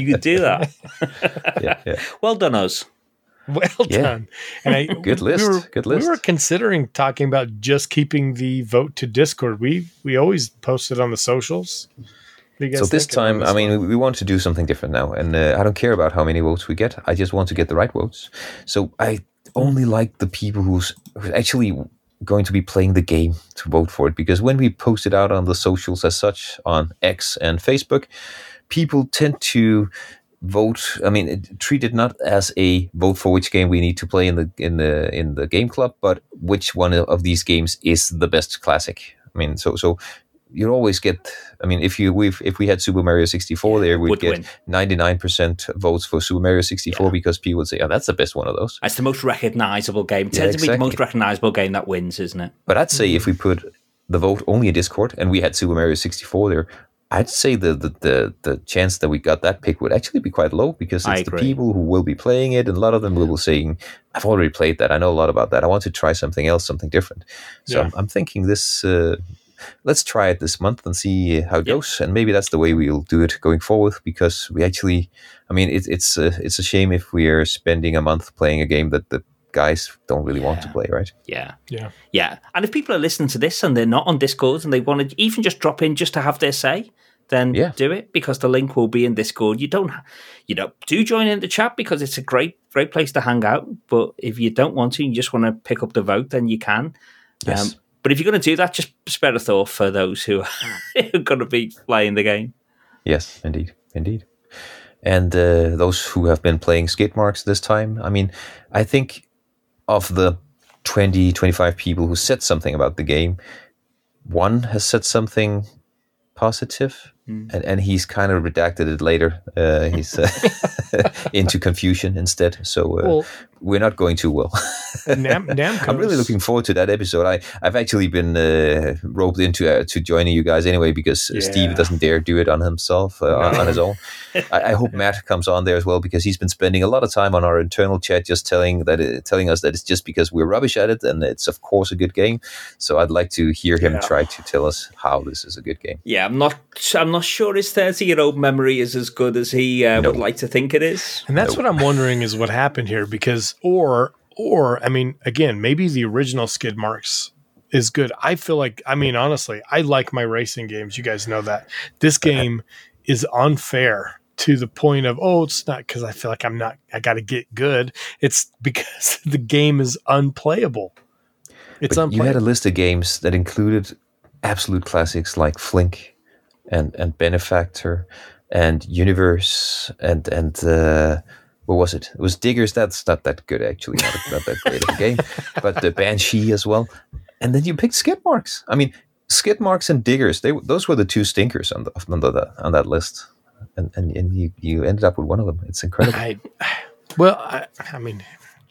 Yeah. Well done, us. Well done. And Good list. We were considering talking about just keeping the vote to Discord. We always post it on the socials. So this time, I mean, we want to do something different now. And I don't care about how many votes we get. I just want to get the right votes. So I only like the people who's actually going to be playing the game to vote for it. Because when we post it out on the socials as such, on X and Facebook, people tend to vote. I mean, treat it not as a vote for which game we need to play in the game club, but which one of these games is the best classic. I mean, so you always get. I mean, if we had Super Mario 64 there, we'd get 99% votes for Super Mario 64 because people would say, "Oh, that's the best one of those." It's the most recognizable game. It tends to be the most recognizable game that wins, isn't it? But I'd say if we put the vote only in Discord and we had Super Mario 64 there, I'd say the chance that we got that pick would actually be quite low because it's the people who will be playing it, and a lot of them will be saying, "I've already played that. I know a lot about that. I want to try something else, something different." So I'm thinking this. Let's try it this month and see how it goes, and maybe that's the way we'll do it going forward. Because we actually, I mean, it's a shame if we are spending a month playing a game that the guys don't really want to play, right? Yeah. And if people are listening to this and they're not on Discord and they want to even just drop in just to have their say, then do it, because the link will be in Discord. You don't do join in the chat because it's a great place to hang out. But if you don't want to, you just want to pick up the vote, then you can. Yes. But if you're going to do that, just spare a thought for those who are going to be playing the game. Yes, indeed. And those who have been playing skid marks this time, I mean, I think of the 20, 25 people who said something about the game, one has said something positive, And he's kind of redacted it later. He's into confusion instead. So we're not going too well. Namco's, I'm really looking forward to that episode. I've actually been roped into to joining you guys anyway because Steve doesn't dare do it on himself on his own. I hope Matt comes on there as well because he's been spending a lot of time on our internal chat just telling us that it's just because we're rubbish at it and it's of course a good game. So I'd like to hear him try to tell us how this is a good game. Yeah, I'm not sure his 30-year-old memory is as good as he would like to think it is. And that's what I'm wondering is what happened here because, or I mean, again, maybe the original Skid Marks is good. I feel like, I mean, honestly, I like my racing games. You guys know that. This game is unfair to the point of, it's not because I feel like I got to get good. It's because the game is unplayable. It's unplayable. You had a list of games that included absolute classics like Flink and Benefactor and Universe and what was it? It was Diggers. That's not that good actually, not that great of a game. But the Banshee as well. And then you picked Skid Marks. I mean, Skid Marks and Diggers. Those were the two stinkers on that list. And you ended up with one of them. It's incredible. I mean.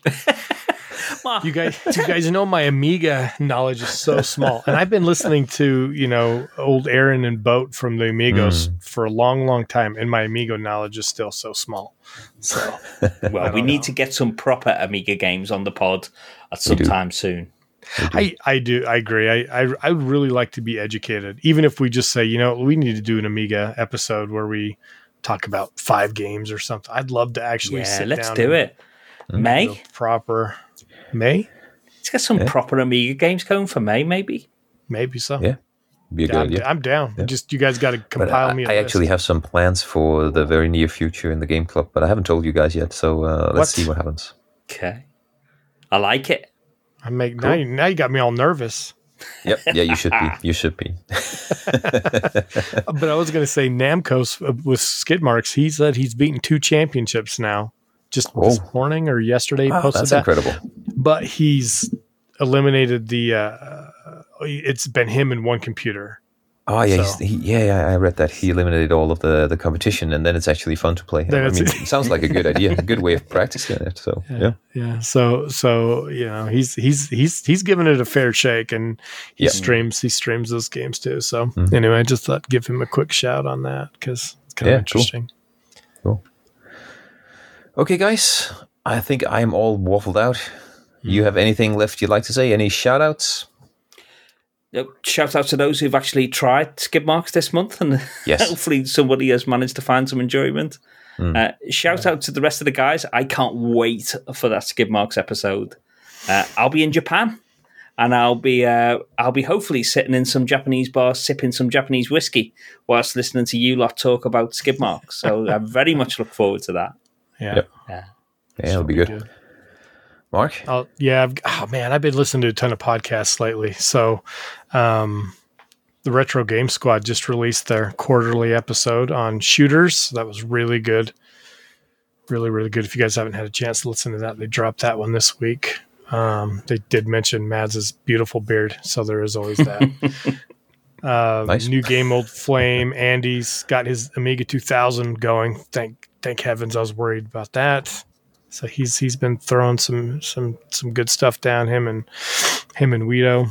You guys know my Amiga knowledge is so small, and I've been listening to old Aaron and Boat from the Amigos for a long, long time, and my Amiga knowledge is still so small. So, we need to get some proper Amiga games on the pod at some time soon. I do. I agree. I would really like to be educated, even if we just say, we need to do an Amiga episode where we talk about 5 games or something. I'd love to actually sit down. Let's do it. May? Proper May? Let's get some proper Amiga games going for May, maybe. Maybe so. Yeah. Be a good idea. I'm down. Yeah. Just you guys got to compile me a list. I actually have some plans for the very near future in the game club, but I haven't told you guys yet, so let's see what happens. Okay. I like it. Now you got me all nervous. Yep. Yeah, you should be. You should be. But I was going to say Namco with Skid Marks, he said he's beaten 2 championships now. Just this morning or yesterday he posted that's that. Incredible. But he's eliminated it's been him and one computer. Oh yeah, I read that he eliminated all of the competition, and then it's actually fun to play. I mean, it sounds like a good idea, a good way of practicing it. So yeah. So he's given it a fair shake, and he streams those games too. So anyway, I just thought give him a quick shout on that because it's kind of interesting. Cool. Okay, guys, I think I'm all waffled out. You have anything left you'd like to say? Any shout outs? Shout out to those who've actually tried Skid Marks this month, and hopefully somebody has managed to find some enjoyment. Shout out to the rest of the guys. I can't wait for that Skid Marks episode. I'll be in Japan, and I'll be hopefully sitting in some Japanese bar, sipping some Japanese whiskey whilst listening to you lot talk about Skid Marks. So I very much look forward to that. Yeah, it'll be good. Mark? I've been listening to a ton of podcasts lately. So the Retro Game Squad just released their quarterly episode on shooters. That was really good. Really, really good. If you guys haven't had a chance to listen to that, they dropped that one this week. They did mention Mads' beautiful beard, so there is always that. Nice. New Game Old Flame. Andy's got his Amiga 2000 going. Thank heavens, I was worried about that. So he's been throwing some good stuff down, him and Guido.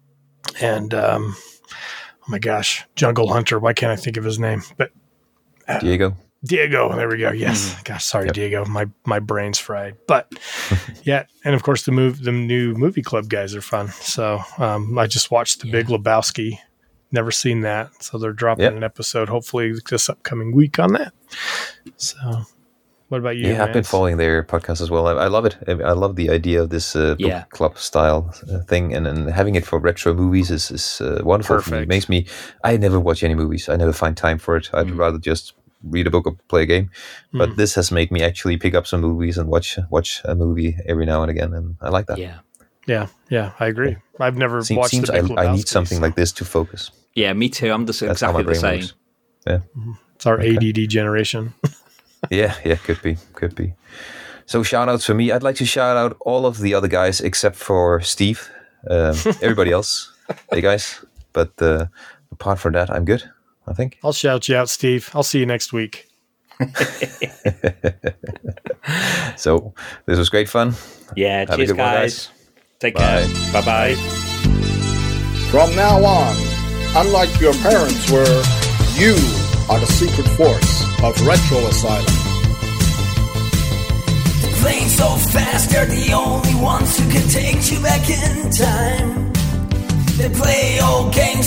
And oh my gosh, Jungle Hunter. Why can't I think of his name? But Diego, there we go. Yes. Gosh, sorry, Diego. My brain's fried. But yeah, and of course the new movie club guys are fun. So I just watched The Big Lebowski. Never seen that. So they're dropping an episode hopefully this upcoming week on that. So what about you? Yeah, I've been following their podcast as well. I love it. I love the idea of this book club style thing, and having it for retro movies is wonderful. Perfect. It makes I never watch any movies. I never find time for it. I'd rather just read a book or play a game. But this has made me actually pick up some movies and watch a movie every now and again, and I like that. Yeah, I agree. I've never watched The Big Lebowski. I need something like this to focus. Yeah, me too. I'm just exactly the same. Works. Yeah, it's our ADD generation. yeah, could be. So shout outs for me. I'd like to shout out all of the other guys except for Steve. Everybody else, hey guys. But apart from that, I'm good. I think. I'll shout you out, Steve. I'll see you next week. So this was great fun. Yeah, Have a cheers, good one, guys. Take care. Bye-bye. From now on, unlike your parents were, you are the secret force of Retro Asylum. Playing so fast, they're the only ones who can take you back in time. They play old games